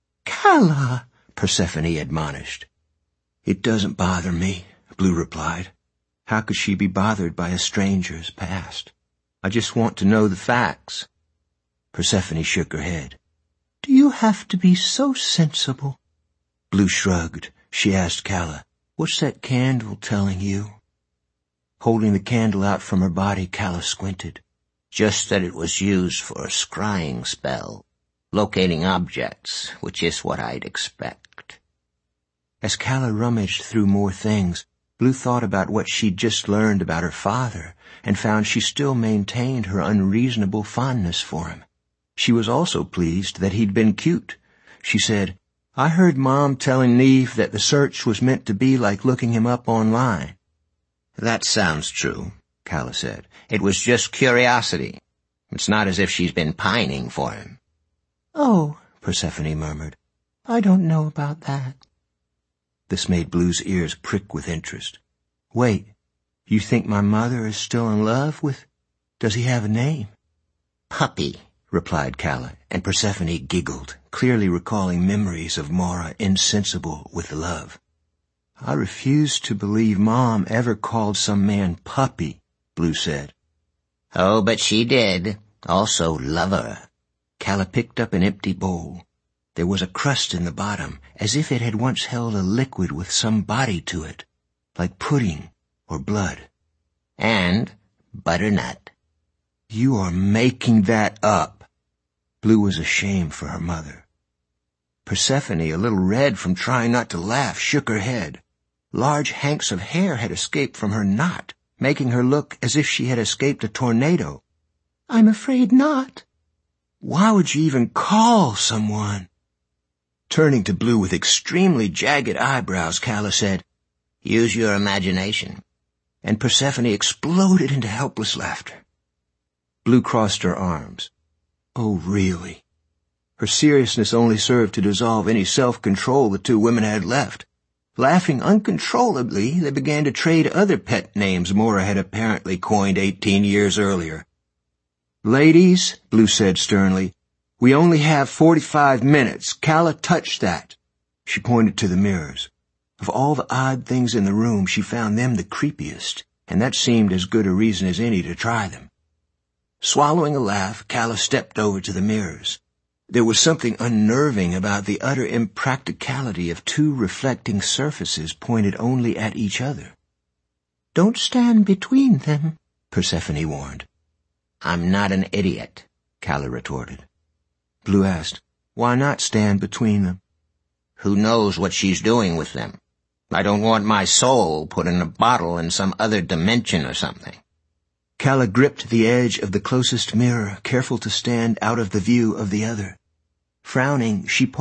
"Calla," Persephone admonished. "It doesn't bother me," Blue replied. "How could she be bothered by a stranger's past? I just want to know the facts." Persephone shook her head. "Do you have to be so sensible?" Blue shrugged. She asked Calla, "What's that candle telling you?" Holding the candle out from her body, Calla squinted. Just that it was used for a scrying spell, locating objects, which is what I'd expect. As Calla rummaged through more things, Blue thought about what she'd just learned about her father and found she still maintained her unreasonable fondness for him. She was also pleased that he'd been cute. She said, "I heard Mom telling Neve that the search was meant to be like looking him up online." That sounds true, Calla said. It was just curiosity. It's not as if she's been pining for him. "Oh," Persephone murmured. "I don't know about that." This made Blue's ears prick with interest. "Wait, You think my mother is still in love with... Does he have a name? Puppy, replied Calla, and Persephone giggled, clearly recalling memories of Maura insensible with love. I refuse to believe Mom ever called some man puppy, Blue said. Oh, but she did. Also lover. Calla picked up an empty bowl. There was a crust in the bottom, as if it had once held a liquid with some body to it, like pudding or blood. And butternut. You are making that up. Blue was ashamed for her mother. Persephone, a little red from trying not to laugh, shook her head. Large hanks of hair had escaped from her knot, making her look as if she had escaped a tornado. I'm afraid not. Why would you even call someone? Turning to Blue with extremely jagged eyebrows, Calla said, Use your imagination. And Persephone exploded into helpless laughter. Blue crossed her arms. Oh, really? Her seriousness only served to dissolve any self-control the two women had left. Laughing uncontrollably, they began to trade other pet names Maura had apparently coined eighteen years earlier. Ladies, Blue said sternly, we only have forty-five minutes. Calla, touch that. She pointed to the mirrors. Of all the odd things in the room, she found them the creepiest, and that seemed as good a reason as any to try them. Swallowing a laugh, Calla stepped over to the mirrors. There was something unnerving about the utter impracticality of two reflecting surfaces pointed only at each other. Don't stand between them, Persephone warned. I'm not an idiot, Calla retorted. Blue asked, why not stand between them? Who knows what she's doing with them? I don't want my soul put in a bottle in some other dimension or something. Calla gripped the edge of the closest mirror, careful to stand out of the view of the other. Frowning, she